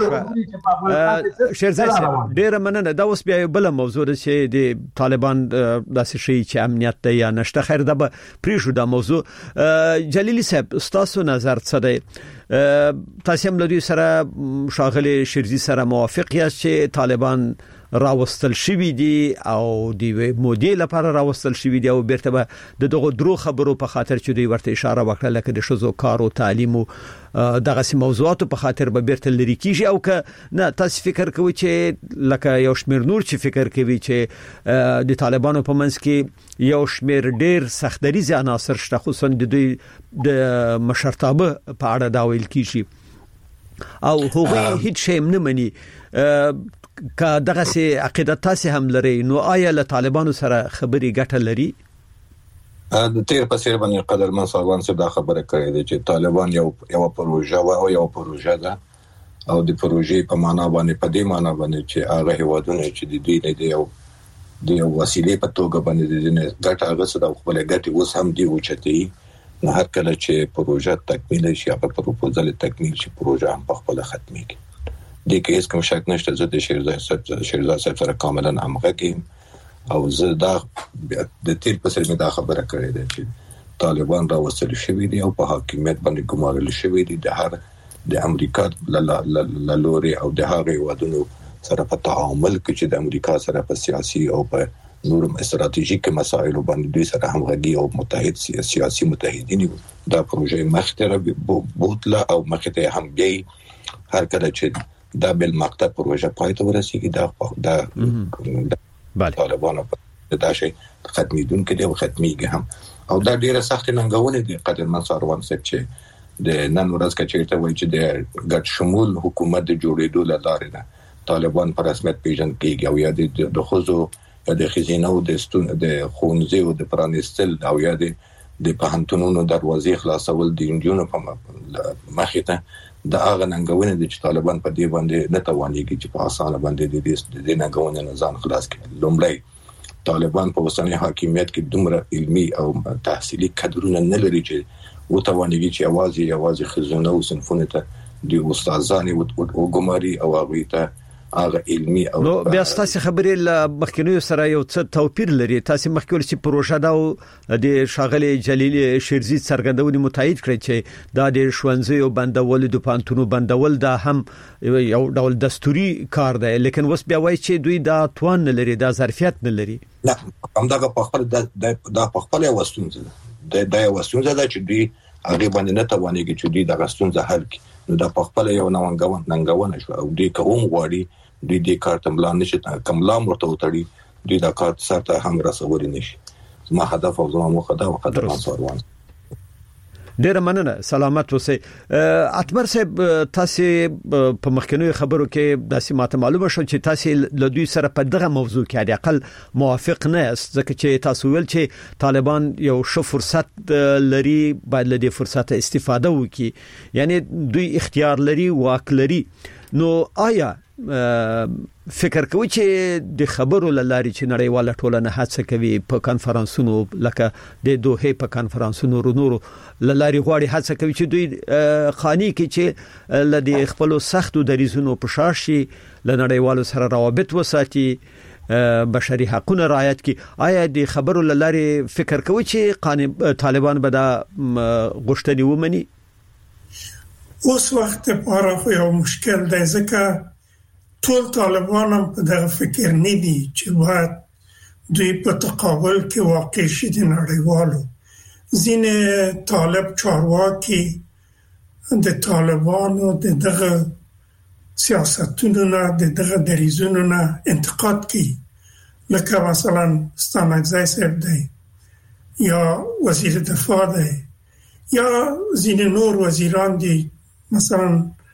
ورځ شیرزای صاحب ډېر مننه. دا اوس بیا بل موضوع ده چې د طالبان داسې شي چې امنیت ده یا نشته. خیر دا به پریښو دا موضوع. جلیلی صاحب تاسو نظر څه دی؟ تاسو هم لدی سره شاغله شیرزی سره موافق یاست چې طالبان راوستل شوی دي او د مودې لپاره راوستل شوی دي او بیرته به د دغه درو خبرو په خاطر چې دوی ورته اشاره وکړه لکه د شذو کار او تعلیم او دغه سي موضوعات په خاطر به بیرته لري کیږي او که نه تاسو فکر کوئ چې لکه یو شمیر نور چې فکر کوي چې د طالبانو په منځ کې یو شمیر ډیر سختدریز عناصر شته خصوصا د دوی د مشرتابه په اړه دا ویل کیږي او هغه هیڅ شی نه مني که دغه سي عقیده تاسو هم لري نو آیا له طالبانو سره خبري ګټه لري؟ د تیر په سیر باندې قدرمن صاحبان څه دا خبره کړې ده چې طالبان یو یو پروژه او یو پروژه ده او د پروژې په معنا باندې په دې معنا باندې چې هغه هیوادونه چې د دوی نه دی او د یو وسیلې په توګه باندې د دې ګټه هغه څه د خپل ګټه اوس هم دی اوچتي نه هر کله چې پروژه تکمیل شي هغه پروپوزل تکمیل شي پروژه هم په خپل ختمي کې د کې هیڅ کوم شک نشته. زه د شیرزاد صاحب شیرزاد صاحب سره کاملا همغږی او زه دا د تیر په سر مې دا خبره کړې ده چې طالبان را وصل شوی دي او په حاکمیت باندې ګمارل شوی دي د هر د امریکا ل لوري او د هغه ودونو سره په تعامل کې چې د امریکا سره په سیاسي او په نورم استراتیژیک مسایل باندې دوی سره همغږي او متحد سیاسي متحدین دا پروژه مخته بوتله او مخته هم بي هر کله چې دا بل مقطع پروژه پای ته ورسیږي دا دا بله طالبان په دا شي ختمیدون کې دی او ختمیږي هم او دا ډیره سخت ننګونه دي قدرمن ساروان صاحب چې د نن ورځ کې چیرته وایي چې د ګډ شمول حکومت د جوړېدو لپاره ده طالبان په رسمیت پیژن کېږي او یا د خوځو د خزینه او د ستون د خونځي او د پرانستل او یا د د پهنټونونو دروازې خلاصول د انجونو په مخه ته د هغه ننګونه دي چې طالبان په دې باندې نه توانېږي چې په اسانه باندې د دې ننګونه نه ځان خلاص کړي لومړی طالبان په اوسنۍ حاکمیت کې دومره علمي او تحصیلي کادرونه نه لري چې و توانېږي چې आवाज یې आवाज خزونه او صنفونه ته د استادانو او ګماري او هغه ته هغه علمي او نو بیا تاسو خبرې ل مخکینیو سره یو څه توپیر لري تاسو مخکې چې پروژه دا د شاغلي جلیل شیرزی څرګندونې متایید کړی چې دا د شونځي او بندول د پانتونو بندول دا هم یو ډول دستوري کار دی لیکن وس بیا وایي چې دوی دا توان نه لري دا ظرفیت نه لري نه همدغه په خپل د په خپل وستونځ د د وسونځه د چې دوی هغه باندې نه توانېږي چې دوی د غستونځه حل کړي نو د خپل یو نوانګون ننګونه شو او دوی کوم غواړي دوی د کارت ملان نشي کملا مرته وتړي دوی د کارت سره هم رسول نشي ما هدف او زموږ مخه دا وقدر منصوروان ډیر مننه سلامت اوسئ اتمر صاحب تاسو په مخکنیو خبرو کې داسې ماته معلومه شو چې تاسو له دوی سره په دغه موضوع کې د اقل موافق نه است ځکه چې تاسو ویل چې طالبان یو ښه فرصت لري باید له دې فرصت استفاده وکړي یعنی دوی اختیار لري واک لري نو آیا فکر کوي چې د خبرو لاري چې نړیواله ټولنه هڅه کوي په کانفرنسونو لکه د دوه په کانفرنسونو رونورو لاري غواړي هڅه کوي چې دوی خاني کې چې لدی خپل سختو دریزونو په شاشي لنړیوالو سره روابط وساتي بشري حقوقونه رعایت کی آیا د خبرو لاري فکر کوي چې طالبان به دا غوښتنې ومني اوس وخت لپاره یو مشکل دی ځکه ټول طالبان هم په دغه فکر نه دي چې باید دوی په تقابل کې واقع شي د نړیوالو ځینې طالب چارواکي د طالبانو د دغه سیاستونو نه د دغه دریزونو نه انتقاد کوي لکه مثلا ستانکزی صاحب دی یا وزیر دفاع دی یا ځینې نور وزیران دي مثلا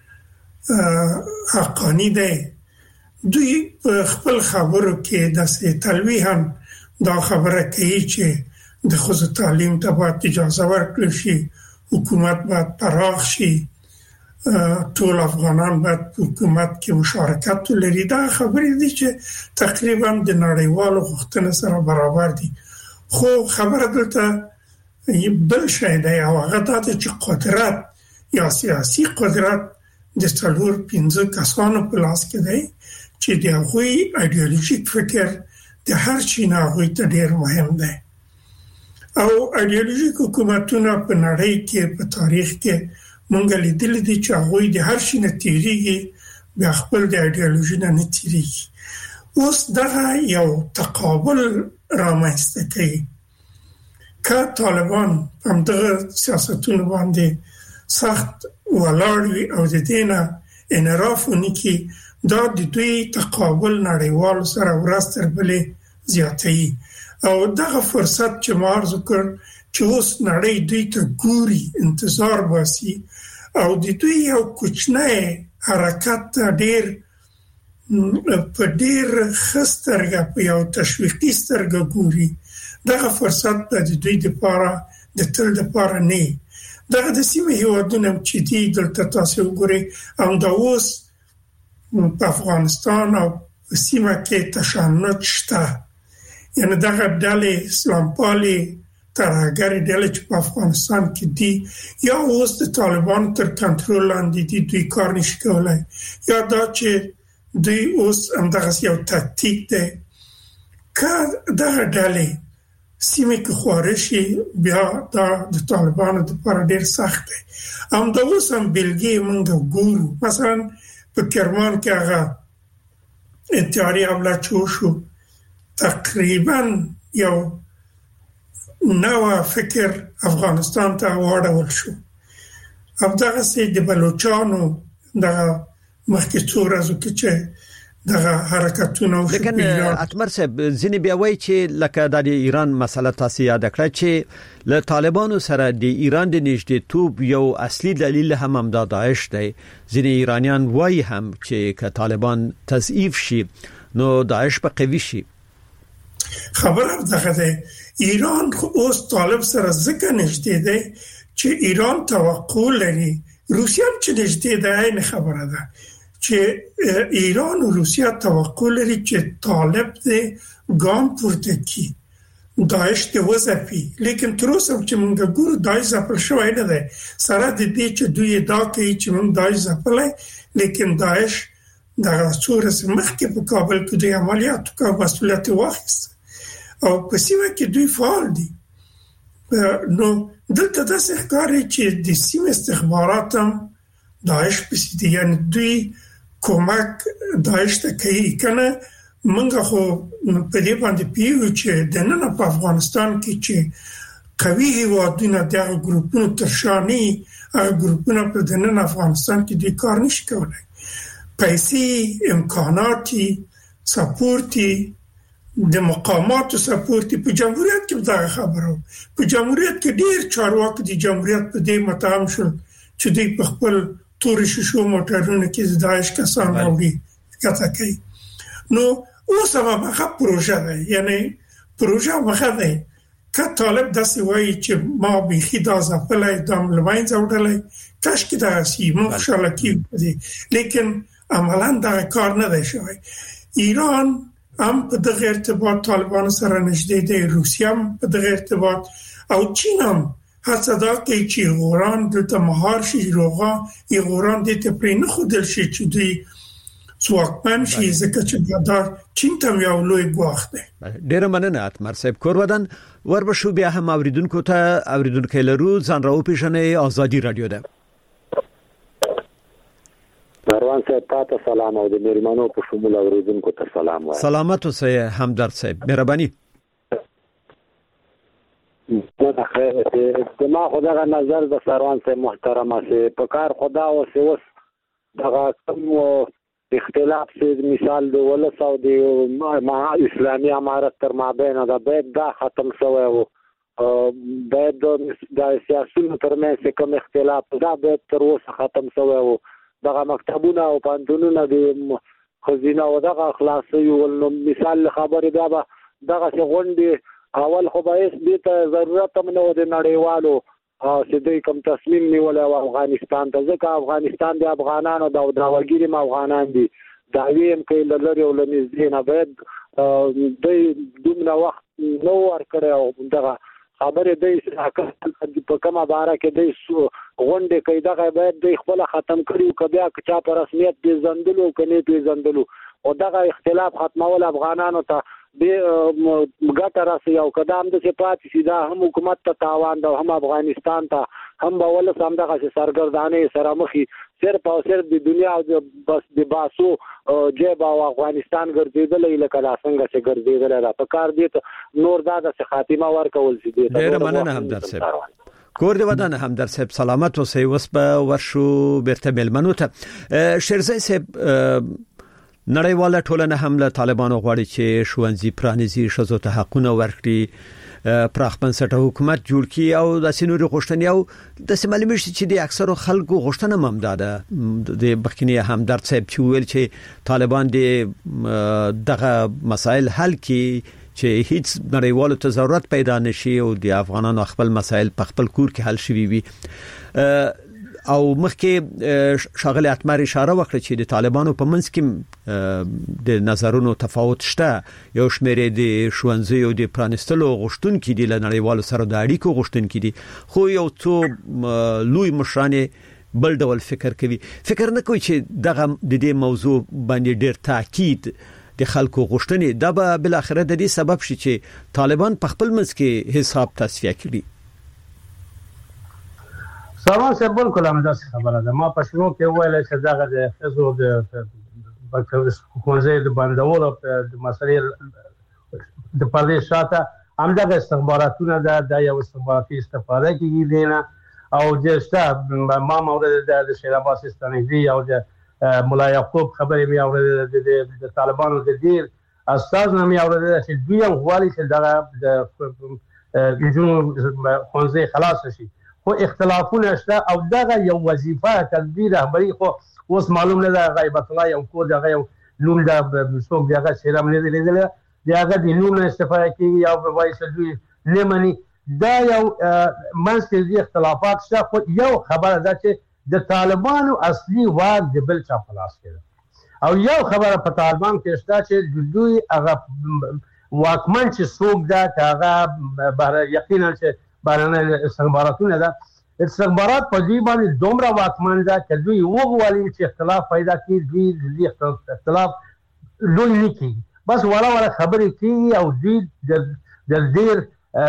حقانی دی دوی خپل خبرو کې د سې تلویحا دا خبره کوي چې د خصوصي تعلیم ته باید اجازه ورکړل شي حکومت باید پراخ شي ټول افغانان باید حکومت کې مشارکت لري دا خبرې دي چې تقریبا د نړیوالو غوښتنو سره برابر دي خو خبره دلته بل شی دی او هغه دا چې قدرت یا سیاسي قدرت د څلور پنځه کسانو په لاس کې دی چې د هغوی ایدئولوژیک فکر د هر چا نه هغوی ته ډیر مهم دی او ایدئولوژیک حکومتونه په نړۍ کې په تاریخ کې مونږ لیدل دي چې هغوی د هر شي نه تیریږي بیا خپل د ایدئولوژي نه نه تیریږي اوس دغه یو تقابل رامنځته کوي که طالبان هم دغه سیاستونه باندې سخت ولاړ وي او د دې نه انحراف ونکړي دا د دوی تقابل نړیوال سره ورستر بلې زیاتوي او دغه فرصت چې ما عرض کړ چې اوس نړۍ دوی ته ګوري انتظار باسي او د دوی یو کوچنی حرکت ډیر په ډیر خسترګه په یو تشویقي سترګه ګوري دغه فرصت د دوی لپاره د تل لپاره نه دغه د سیمې هیوادونو چې دي دلته تاسو وګورئ هم دا اوس په افغانستان او سیمه کې تشنج شته یعنی دغه ډلې اسلامپالي ترهګر ډلې چې په افغانستان کې دي یا اوس د طالبان تر کنټرول لاندې دي دوی کار نشي کولای یا دا چې دوی اوس هم دغه یو تاکتیک دی که دغه ډلې سیمه کې خورشي بیا د طالبانو لپاره ډیر سخت دی. هم د اوسم بلګي موږ ګورو مثلا په کرمان کې هغه انتحاري حمله چوشو تقریبا یو نوع فکر افغانستان ته واړول شو. همدغه سي د بلوچستانو د مخکې څو ورځې کې چې دغه حرکتونه او لیکن اتمر صاحب ځینې بیا وایي چې لکه د ایران مسله تاسو یاد کړئ چې له طالبانو سره د ایران د نږدېتوب یو اصلي دلیل هم هم د داعش دی. ځینې ایرانیان وایي هم چې که طالبان تضعیف شي نو داعش به قوي شي. خبره دغه ده ایران خو اوس طالب سره ځکه نږدې دی چې ایران توقع لري. روسیه هم چې نږدې ده عین خبره ده چې ایران او روسیه توقع لري چې طالب دې ګام پورته کی داعش ته وځپي. لیکن تر اوسه چې موږ ګورو داعش ځپل شوی نه دی سره د دې چې دوی دا کوي چې موږ داعش ځپلای. لیکن داعش د څورس مخکې په کابل کې د عملیاتو کا مسؤلیت واخیست او په سیمه کې دوی فعال دي. نو دلته د ښکاري چې د سیمه استخبارات هم داعش په سیدي یعنی دوی کومک داعش ته کوي کنه. منګه خو په دې باندې پیو چې د نن په افغانستان کې چې قوي هیوادونه د ګروپونو ترشانی هغه ګروپونه په د نن افغانستان کې د کار نشي کولای. پیسې امکاناتي سپورتي د مقاماتو سپورتي په جمهوریت کې دا خبرو په جمهوریت کې ډیر چارواکي د جمهوریت په دې متهم شول چې دوی په خپل تور شیشو موټرونو کې داعش کسان راوړي کته کوي. نو اوس هم هغه پروژه ده یعنی پروژه هغه ده که طالب داسې وایي چې ما بيخي دا ځپلای دم لوین ځوړلای کاش کې دا شي مو خوشاله کیږي. لیکن عملاً دا کار نه دی شوی. ایران هم په دغه ارتباط طالبان سره نږدې دی. روسیه هم په دغه ارتباط او چین هم هڅه دا کوي چې غوران د مهار شي روغا ای غوران د ته پرې نه خودل شي چې دوی څوکمن شي ځکه چې دا چین ته یو لوی ګواښ دی. ډیر مننه اتمر صاحب کور ودان وربشو بیا هم اوریدونکو ته اوریدونکو لرو ځان راو پیژنې آزادي رادیو ده. مروان صاحب تاسو سلام او د میرمنو په شمول اوریدونکو ته سلام وایم. سلامت اوسه همدرد صاحب مهرباني. نو خیر ته ما خدای نظر د سروان صاحب محترمه سي په کار خدا او سي اوس دغه کوم اختلاف چې مثال دی ولس او د ما اسلامي امارت تر مابین دا باید دا ختم شوی او باید د سیاسيونو ترمنځ کوم اختلاف دا باید تر اوسه ختم شوی او دغه مکتبونه او پانتونونه د خزینه او دغه خلاصي ول مثال خبره دا به دغه غونډي اول خو به هیڅ د ضرورت هم نه د نړیوالو چې دوی کوم تصمیم نیول او افغانستان ته ځکه افغانستان د افغانانو د داوګيري ما افغانان دي دا ویم کې لری او لنځدې نه باید دوی دومره وخت نو ور کړی او دغه خبره دوی په کومه باره کې دوی غونډه کوي دغه باید دوی خپل ختم کړي او بیا چا په رسمیت پیژندلو کني پیژندلو او دغه اختلاف ختمول افغانانو ته د ګټه راسي او قدم د صفات سیدا هم حکومت ته تاوان ده هم افغانستان ته هم بول سم دغه سرګردانې سره مخي صرف او صرف د دنیا بس د باسو جيب او افغانستان ګرځیدل لکه لا څنګه چې ګرځیدل را په کار دي نور دا د خاتمه ورکول سي دي. ډیر مننه همدرد صاحب کور دی ودان همدرد صاحب سلامت اوسئ. وس په ورشو بیرته ملمنو ته شیرزای صاحب نړیواله ټولنه هم له طالبانو غواړي چې شوونځي پرانیزي شزو ته حقونه ورکړي پراخ بنسټه حکومت جوړ کړي او د سینوري غوښتنې او د سیمالي مشي چې د اکثرو خلکو غوښتنه ممداده د بخینی همدرد صاحب چې ویل چې طالبان د دغه مسائل حل کړي چې هیڅ نړیوالو ته ضرورت پیدا نشي او د افغانانو خپل مسائل په خپل کور کې حل شي وي. او مخکې شاغله اتمر اشاره وکړه چې د طالبانو په منځ کې د نظرونو تفاوت شته. یو شمېر د شوونځي او د پرانستلو غوښتونکو دي له نړیوالو سره د اړیکو غوښتونکو دي خو یو څو لوی مشرانه بل ډول فکر کوي. فکر نه کوي چې دغه د دې موضوع باندې ډېر تاکید د خلکو غوښتنې د به بل اخر د دې سبب شي چې طالبان په خپل منځ کې حساب تصفیه کړي. سلام سه بالکل هم داسې خبره ده. ما په شنو کې ویل چې دغه د خزو د بکوزې د بندولو د مسلې د پردې شاته همدغه استخباراتونه د یو استخباراتي استفاده کیږي دینه او جسته ما مورد د شیر عباس استانیزی او د مولا یعقوب خبرې مې اورېدل د طالبانو د ډیر استاد نه مې اورېدل چې دوی هم غواړي چې دغه د جنونو خونځې خلاص شي، خو اختلافونه شته او دغه یو وظیفه تدبیر رهبری خو اوس معلوم نه ده. غیبت الله یو کو دغه یو نوم د څوک دغه شیرام نه لیدل دغه د نوم نه استفاده کوي او وایي چې دوی لمني دا یو منځ اختلافات شته، خو یو خبره ده چې د طالبانو اصلي واک د بل چا په لاس کې ده او یو خبره په طالبان کې شته چې دوی هغه واکمن چې څوک ده هغه یقینا چې بارنه استخباراتونه ده استخبارات په دې باندې دومره واکمن ده چې دوی وغواړي چې اختلاف پیدا کړي، دوی د اختلاف لوی نه کړي، بس ولا ولا خبرې کوي او دوی د ډیر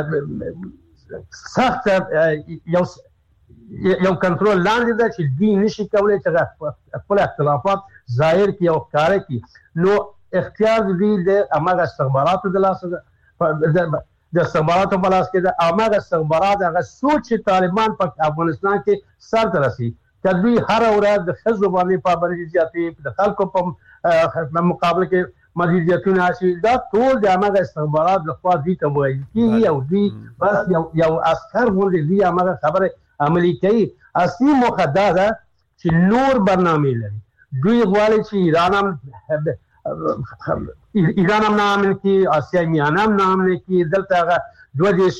سخت یو یو کنټرول لاندې ده چې دوی نشي کولای چې خپل اختلافات ظاهر کړي او ښکاره کړي. نو اختیار دوی د هغه استخباراتو د لاسه ده، د استخباراتو په لاس کې ده. هغه استخبارات هغه سوچ چې طالبان په افغانستان کې سر ته رسي چې دوی هر ورځ د ښځو باندې پابندي زیاتوي، د خلکو په مقابله کې مزیدیتونه شي، دا ټول د هغه استخبارات لخوا دوی ته وایي کېږي او دوی بس یو یو عسکر غوندې دوی هغه خبره عملي کوي. اصلي موخه دا ده چې نور برنامې لري. دوی غواړي چې ایران هم ایران هم نامن کی، آسیا میانه هم نامن کی، دلته هغه دوه دیش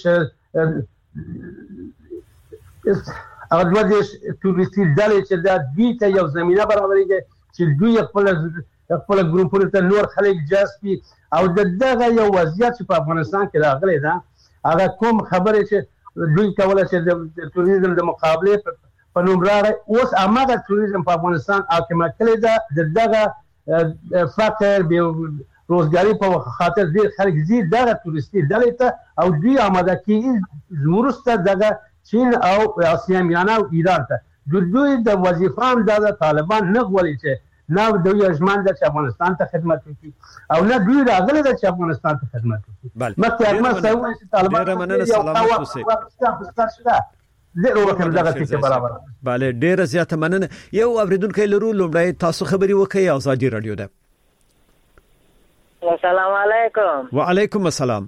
هغه دوه دیش توریستی ډلې چې دا دوی ته یو زمینه برابروي چې دوی خپل خپل ګروپونو ته نور خلک جذب کړي او دغه یو وضعیت چې په افغانستان کې راغلی ده هغه کوم خبره چې دوی کوله چې د توریزم د مقابله په نوم راغی، اوس هغه توریزم په افغانستان حاکمه کړې ده. دغه فقر به روزګاری په خاطر ډیر خلک زی دغه توریستي ډلې ته او دوی آماده کیږي ورسته دغه چین او آسیا میانه او ایران ته. دوی د وظیفه هم د طالبان نه غواړي چې نه دوی اجمان د افغانستان ته خدمت وکړي او نه دوی راغلي د افغانستان ته خدمت وکړي. مخکې اجمان سوي چې طالبان ډیر مننه سلامات اوسئ. ډیر وکړم دغه څه برابر. bale ډیر زیاته مننه. یو اوریدونکو لرو لومړی تاسو خبري وکړئ او ازادي رادیو ده. السلام علیکم. وعلیکم السلام.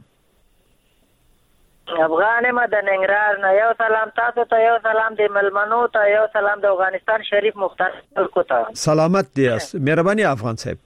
افغان مدن انګرار نه یو سلام تاسو ته، یو سلام د ملمنو ته، یو سلام د افغانستان شریف مختار خلکو ته. سلامت دي، مهرباني افغان صاحب.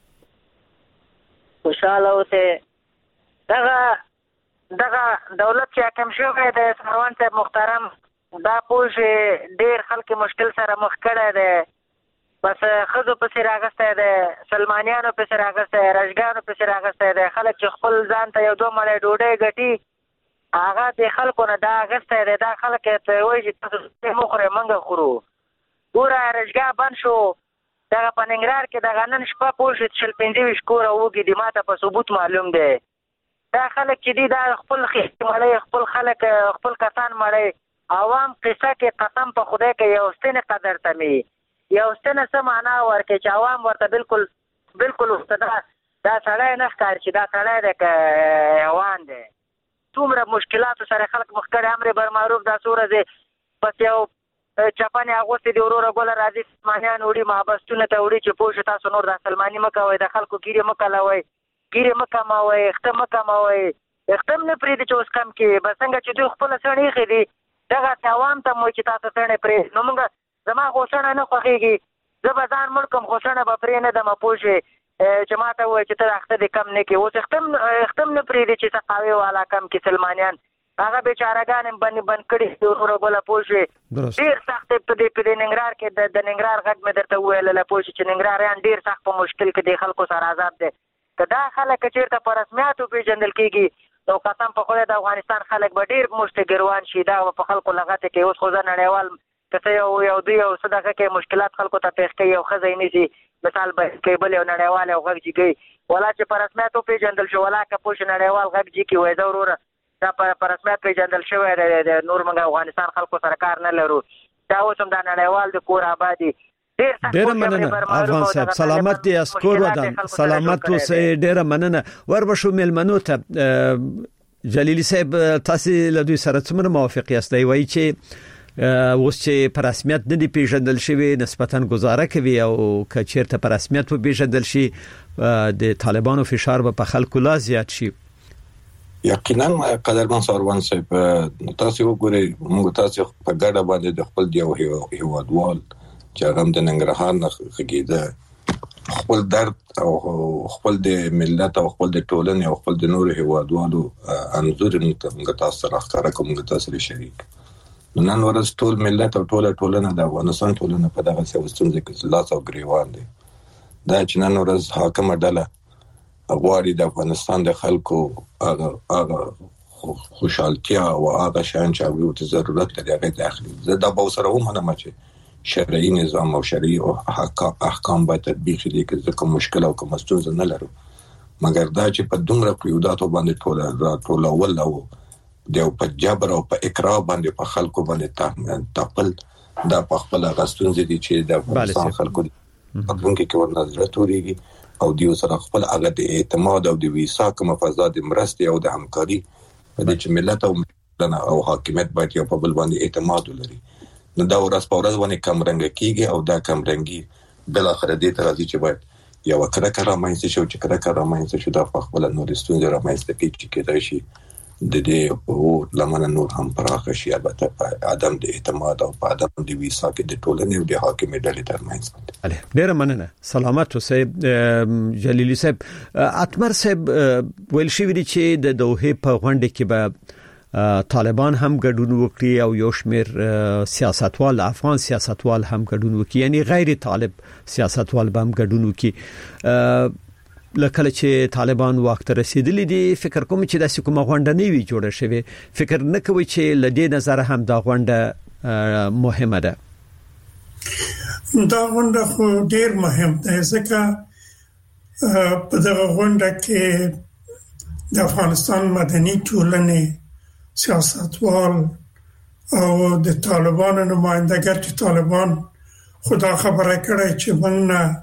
خوشاله اوسه. دغه دغه دولت چې حاکم شوی د سروان صاحب محترم دا پوه ډیر خلک مشکل سره مخ کړی دی، بس خزو پسې راغستی دی، سلمانیانو پسې راغستی، رشګانو پسې راغستی دی. خلک چې خپل ځان ته یو دوه مړۍ ډوډۍ ګټي هغه د خلکو نه دا اغستی دی. دا خلک ته وایي چې تاسو مه خورئ موږ خورو. ګوره رشګاه بند شو دغه په ننګرهار کې دغه نن شپه پوه شو شل پنځه ویشت کوره وږي دي، ما ته په ثبوت معلوم دی. دا خلک چې دي دا خپل خېټې مړی، خپل خلک خپل کسان مړی. عوام قصه کې قسم په خدای کې یو ستنې قدر تمي یو ستنه څه معنا ورکړي چې عوام ورته بالکل بالکل دا دا سړی نه ښکاري چې دا سړی دی که حیوان دی. څومره مشکلاتو سره خلک مخ کړي. امر بالمعروف دا څو ورځې بس یو چپنې اغوستې دي، وروره ګوله راځي سلمانیان وړي محبستونه ته وړي چې پوه شو تاسو نور دا سلماني مه کوئ، د خلکو ګیرې مه کلوئ، ګیرې مه کموئ، اخته مه کموئ، اخته هم نه پرېږدي چې اوس کم کړي. بس څنګه چې دوی خپله څڼې ایښې دي دغسې عوام ته مو چې تاسو څڼې پرېږدي. نو موږ زما خو څڼه نه خوښېږي، زه به ځان مړ کړم خو څڼه به پرې نه دم پوه شوې چې ما ته ووایي چې ته د اخته دې کم نه کړې. اوس اخته هم نه پرېږدي چې سقاوي والا کم کړي سلمانیان. هغه بیچارهګان هم بند بند کړي وروره ګوله پوه شوې. ډېر سخت په دې په دې ننګرهار کې د ننګرهار غږ مې درته وویلله پوه شوې چې ننګرهاریان ډېر سخت په مشکل کې د خلکو سره عذاب دی. که دا خلک چېرته په رسمیاتو پېژندل کېږي نو قسم په خدای د افغانستان خلک به ډېر مشته ګروان شي. دا په خلکو لغتې کوي. اوس خو زه نړیوال که څه یو یو دوی یو څه دغه کې مشکلات خلکو ته پېښ کوي او ښځه یې نیسي مثال به کیبل یو نړیوال او غږ جګي ولا چې په رسمیت او پیژندل شو ولا که پوښ نړیوال غږ جګي وای دا وروره دا په رسمیت پیژندل شوی د نور موږ افغانستان خلکو سره کار نه لرو دا اوس هم د نړیوال د کور آبادی ډیر مننه افغان صاحب سلامت دي اسکور ودان سلامت اوسئ ډیر مننه وربشو ملمنو ته جلیلی صاحب تاسو له دوی سره څومره موافق یاست دی وایي چې اوس چې په رسمیت نه دی پیژندل شوی نسبتاً گزاره کوي او که چیرته په رسمیت په پیژندل شي د طالبانو فشار به په خلکو لا زیات شي یقینا قدرمن سروان صاحب تاسو وګورئ موږ تاسو په ګډه باندې د خپل دیو هیوادوال چې هغه د ننګرهار نه خګیده خپل درد او خپل د ملت او خپل د ټولنې او خپل د نور هیوادوالو انځور موږ تاسو راخاره کوم تاسو شریک نن ورځ ټول ملت او ټول ټولنه د افغانستان ټولنه په دغه سیاستونو کې لاس او ګریوان دي دا چې نن ورځ حاکم ډله غواړي د افغانستان د خلکو هغه هغه خوشحالتیا او هغه شان چې هغه ته ضرورت لري هغه داخلي زه دا به سره هم نه مچ شرعي نظام او شرعي او احکام به تطبیق دي کې کوم مشکل او کوم ستونزه نه لرو مګر دا چې په دومره قیوداتو باندې ټول ټول اول او دیو په جبر او په اقرار باندې په خلکو باندې تاپل دا په خپل غستونځ دي چې د افغانستان خلکو په دونکو کې ورنظر توريږي او دیو سره خپل هغه د اعتماد او د ویسا کوم فضاد مرستي او د همکاري په دې چې ملت او او حاکمیت باید یو په بل باندې اعتماد ولري نو دا ورځ په ورځ باندې کم رنګ کیږي او دا کم رنګي بل اخر دې ته راځي چې باید یو کړه کړه مې څه چې کړه کړه مې څه دا په خپل نور ستونزې را مې ستې کې کېدای شي د دې او لمن نور هم پراخ شي البته په ادم د اعتماد او په ادم د ویسا کې د ټولنې او د حاکمیت ډلې ترمنځ علي ډیر مننه سلامت اوسئ جلیلی صاحب اتمر صاحب ویل شي وی چې د دوه په غونډه کې به طالبان هم ګډون وکړي او یو شمیر سیاستوال افغان سیاستوال هم ګډون وکړي یعنی غیر طالب سیاستوال به هم ګډون وکړي لکه چې طالبان وخت رسیدلی دي فکر کوم چې د کومه غونډه نه وی جوړه شوی فکر نه کوي چې لدې نظر هم دا غونډه مهمه ده دا غونډه خو ډیر مهم ده ځکه په دغه غونډه کې د افغانستان مدني ټولنې سیاستوال او د طالبانو نمائندګر چې طالبان خدا خبره کړي چې موږ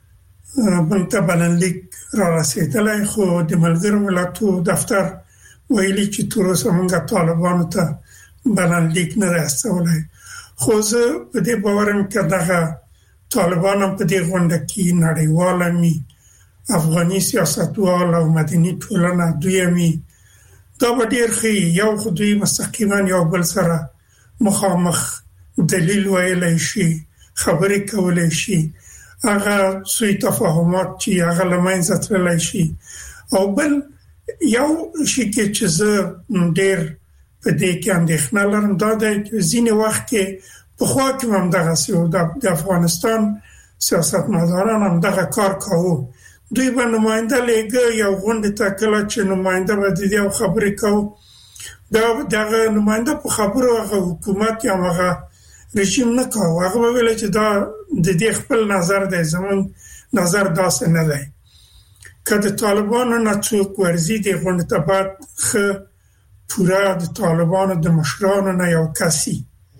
بنته بلنلیک را رسیدلای خو د ملګرو ملتونو دفتر ویلي چې تر اوسه موږ طالبانو ته بلنلیک نه رسولای خو زه په دې باورم چې دغه طالبان په دې غونډه کې نړیواله می افغاني سیاستوال او مدني ټولنه دویمي دا به ډیر ښه یو خو دوی مستقیما یو بل سره مخامخ دلیل ویلای شي خبرې کولای شي هغه سوی تفاهمات چې هغه لمنځه تللی شي او بل یو شي کې چې زه ډیر په دې کې اندېښنه لرم دا د ځینې وخت کې په خوا کې هم دغه سیو د افغانستان سیاستمداران هم دغه کار کوي دوی به نماینده لګي یو غونډه ته کله چې نماینده به د دې خبرې کوي دا دغه نماینده په خبرو هغه حکومت یا هغه رژیم نه کوي هغه ویل چې دا د دې خپل نظر دی زمون نظر داسې نه دی کله طالبانو نه څوک ورزي دی غونډه ته بعد خ پورا د طالبانو د مشرانو نه یو کسي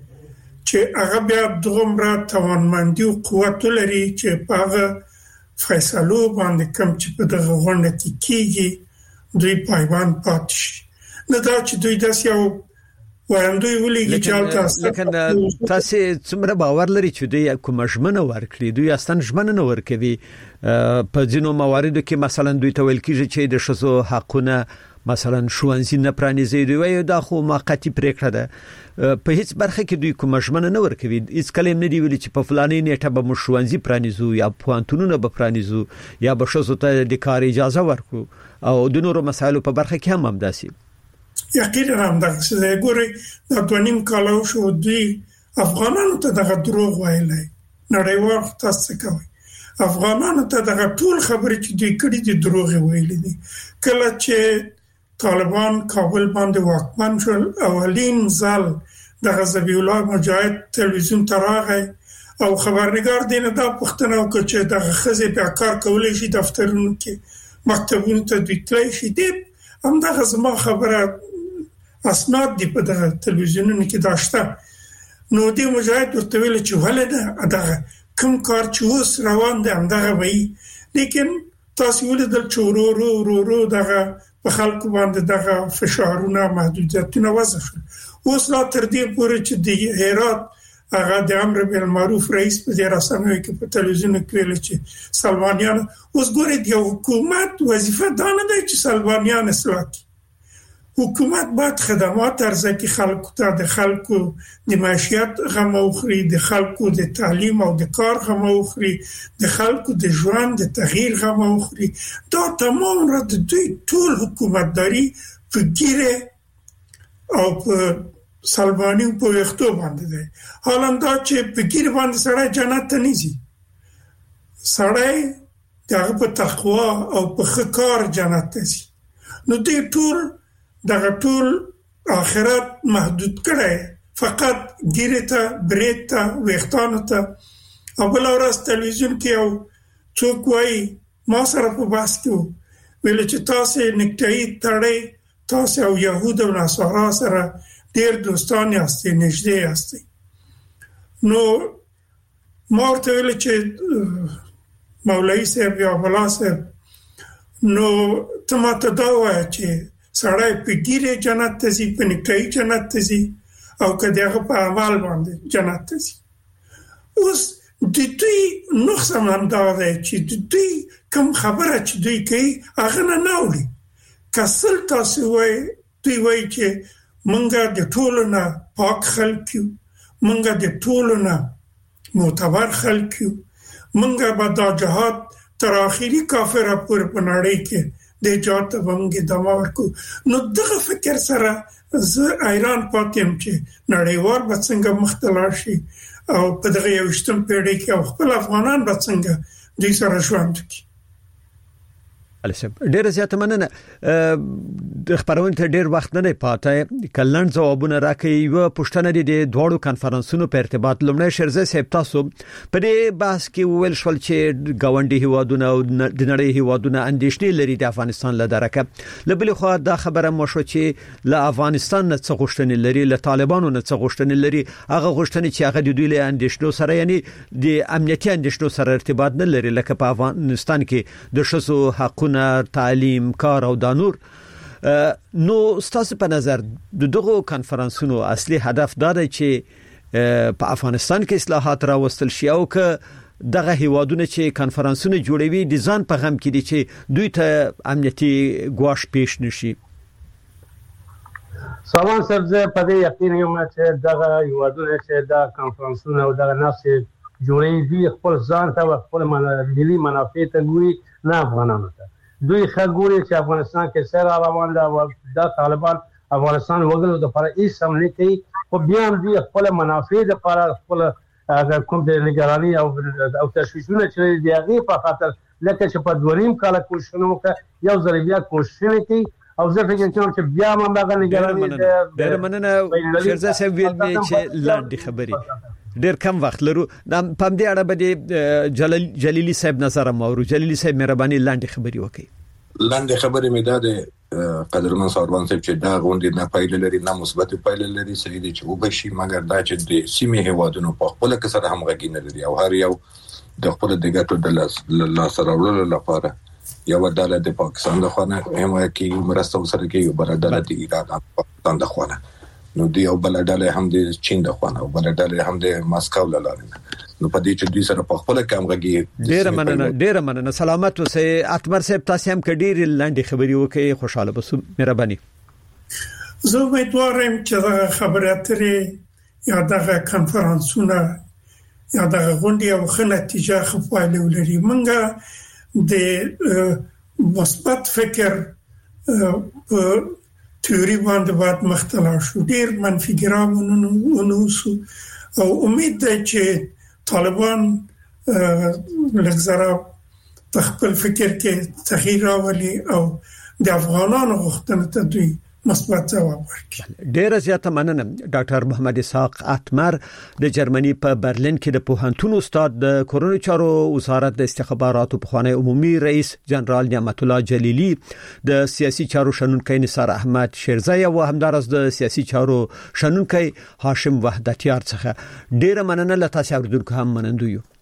چې هغه بیا دومره توانمندي او قوت لري چې په هغه فیصلو باندې کوم چې په دغه غونډه کې کیږي دوی پایبند پاتې شي نه دا چې دوی داسې یو وړاندوی ولې چې تاسو لکه تاسو څومره باور لري چې دوی کوم ژمنه ورکړي دوی اصلا ژمنه نه ورکوي په ځینو مواردو کې مثلا دوی ته ویل کیږي چې د شذو حقونه مثلا شوانزي نه پرانیزي دوی دا خو موقتی پریکړه ده په هیڅ برخه کې دوی کوم ژمنه نه ورکوي هیڅ کلم نه دی ویلي چې په فلاني نیټه به مو شوانزي پرانیزو یا پوانتونونه به پرانیزو یا به شذو ته د کار اجازه ورکو او د نورو مسایلو په برخه کې هم همداسي یقینا هم دغه څه ګوري د دوانیم کالو شو دوی افغانانو ته دغه دروغ وایي نړیوال تاسو کوي افغانانو ته دغه ټول خبرې چې دوی کړي دي دروغ ویلي دي کله چې طالبان کابل باندې واکمن شول اولین ځل د غزبی الله مجاهد تلویزیون تراغه او خبرنګار دینه دا پښتنه وکړي چې د خزې په کار کولای شي دفترونو کې مکتبونو ته د تلای شي دي هم دا زما خبره اسناد دی په دغه تلویزیونونو کې داشته نو دې مجاهد ورته ویل چې ولدا دا کوم کار چې اوس روان دی هم دا وایي لیکن تاسو ولې د چورورو ورورو دغه په خلکو باندې دغه فشارونه محدودیتونه وضع شول اوس لا تر دې پورې چې د هرات هغه د امر بالمعروف رئیس په دې رسنیو کې په تلویزیون کې ویل چې سلمانیان اوس ګورې د حکومت وظیفه دا نه ده چې سلمانیان اصلاح کړي حکومت باید خدمات ارزکه خلکو ته د خلکو د معیشت غم اوخري د خلکو د تعلیم او د کار غم اوخري د خلکو د ژوند د تغییر غم اوخري دا تمام را د دوی ټول حکومتداري په ګیره او په سلبانی په وختو باندې ده حالا دا چې په ګیره باندې سره جنت ته نيزي سره دغه په تقوا او په خکار جنت ته سي نو دې ټول دغه ټول آخرت محدود کړي فقط ګیرته بریته وختانه ته او بل ورځ تلویزیون کې او څوک وایي ما سره په باس کې ویل چې تاسو نکټای تړې تاسو او يهود او نصارا سره ډېر دوستان یاستئ نږدې یاستئ نو مورته ویل چې مولوی صاحب یا بلا صاحب نو تماته دا وایي چې سړی په ګیره جنت ته ځي په نکټای جنت ته ځي او کله هغه په اعمال باندې جنت ته ځي اوس د دوی نقص هم دا دی چې د دوی کوم خبره چې دوی کوي هغه نه ناوړي کسل تاسو وایي دوی وایي چې منګه د ټولو نه پاک خلک یو منګه د ټولو نه معتبر خلک یو منګه به دا جهاد تر اخري کافره پورې په نړۍ کې د جات ومګه دماغ کو نو دغه فکر سره زه ایران پاتم چې نړیوال به څنګه مختلف شي او په دغه یوشتم پیړۍ کې خپل افغانان به څنګه دوی سره ژوند کوي السب ډیر زیات مننه د خبرونه ته ډیر وخت نه پاتې کلن ځوابونه راکې یو پښتنه دي د دوړو کانفرنسونو په ارتباط لمړی شرزه سیب تاسو په دې بحث کې ویل شول چې گاونډي هیوادونه او د نړۍ هیوادونه اندیشنې لري د افغانستان له درکه لبل خو دا خبره مو شو چې له افغانستان نه څه غوښتنې لري له طالبانو نه څه غوښتنې لري هغه غوښتنې چې هغه د دوی له اندیشنو سره یعنی د امنیتي اندیشنو سره ارتباط نه لري لکه په افغانستان کې د شسو حقوق تعلیم کار او د نور نو ستاسو په نظر د دغه کانفرنسونو اصلي هدف دا دی چې په افغانستان کې اصلاحات راوستل شي او که دغه هیوادونه چې کانفرنسونه جوړوي د ځان په غم کې دي چې دوی ته امنیتي ګواښ پیښ نشي سلام سبزه په دې یقین یم چې دغه هیوادونه چې دا کانفرنسونه او دغه نفس جوړوي دوی خپل ځان ته خپل ملي منافع ته ګوري نه افغانانو ته دوی خګوري چې افغانستان کې سره روان ده او د طالبان افغانستان وګړو د لپاره هیڅ هم نه کوي او بیا هم دوی خپل منافع د لپاره خپل کوم د نگرانی او او تشویشونه چې دی هغه په خاطر لکه چې په دوریم کال کوشنو کې یو ځل بیا کوشنه کوي او زه فکر کوم چې بیا هم هغه نگرانی ډېر مننه شیرزه صاحب ویل می چې لاندې خبري ډیر کم وخت لرو د پم دې اړه به جلال جلیلی صاحب نظر مورو جلیلی صاحب مهرباني لاندې خبري وکړي لاندې خبرې مې ده قدرمن سروان صاحب چې دا غونډې نه پایله لري نه مثبت پایله لري سړي دي چې وبشي مګر دا چې د سیمې هوادونو په خپل کې سره همغږي نه لري او هر یو د خپل د ګټو د لاس سره ورول لپاره یو ډاله د پاکستان د خوانه هم کې مرسته سره کې یو بل ډاله د ایران پاکستان د خوانه نو دی او بل ډاله هم د چین د خوانه او بل ډاله هم د ماسکو لاله نو په دې چې دوی سره په خپل کې همغږي ډیر مننه ډیر مننه سلامت اوسئ اتمر صاحب تاسو هم کډیر لاندې خبري وکړي خوشاله بسو مهرباني زه امیدوارم چې خبره اترې یا دغه کانفرنسونه یا دغه غونډې او ښه نتیجه خپله ولري منګه د مثبت فکر په تیوري باندې باید مختلف شو ډیر منفي ګرامونه ونوسو او امید ده چې طالبان لږ په خپل فکر کې تغییر راولي او د افغانانو غوښتنو ته دوی مثبت جواب ورکړي. ډیره زیاته مننه ډاکټر محمد اسحاق اتمر د جرمني په برلین کې د پوهنتون استاد د کورونی چارو وزارت د استخباراتو پخوانی عمومي رئیس جنرال نعمت الله جلیلی د سیاسي چارو شنونکي نثار احمد شیرزای او همدارس د سیاسي چارو شنونکي هاشم وحدتیار څخه ډیره مننه لته اوریدونکو هم منندوی.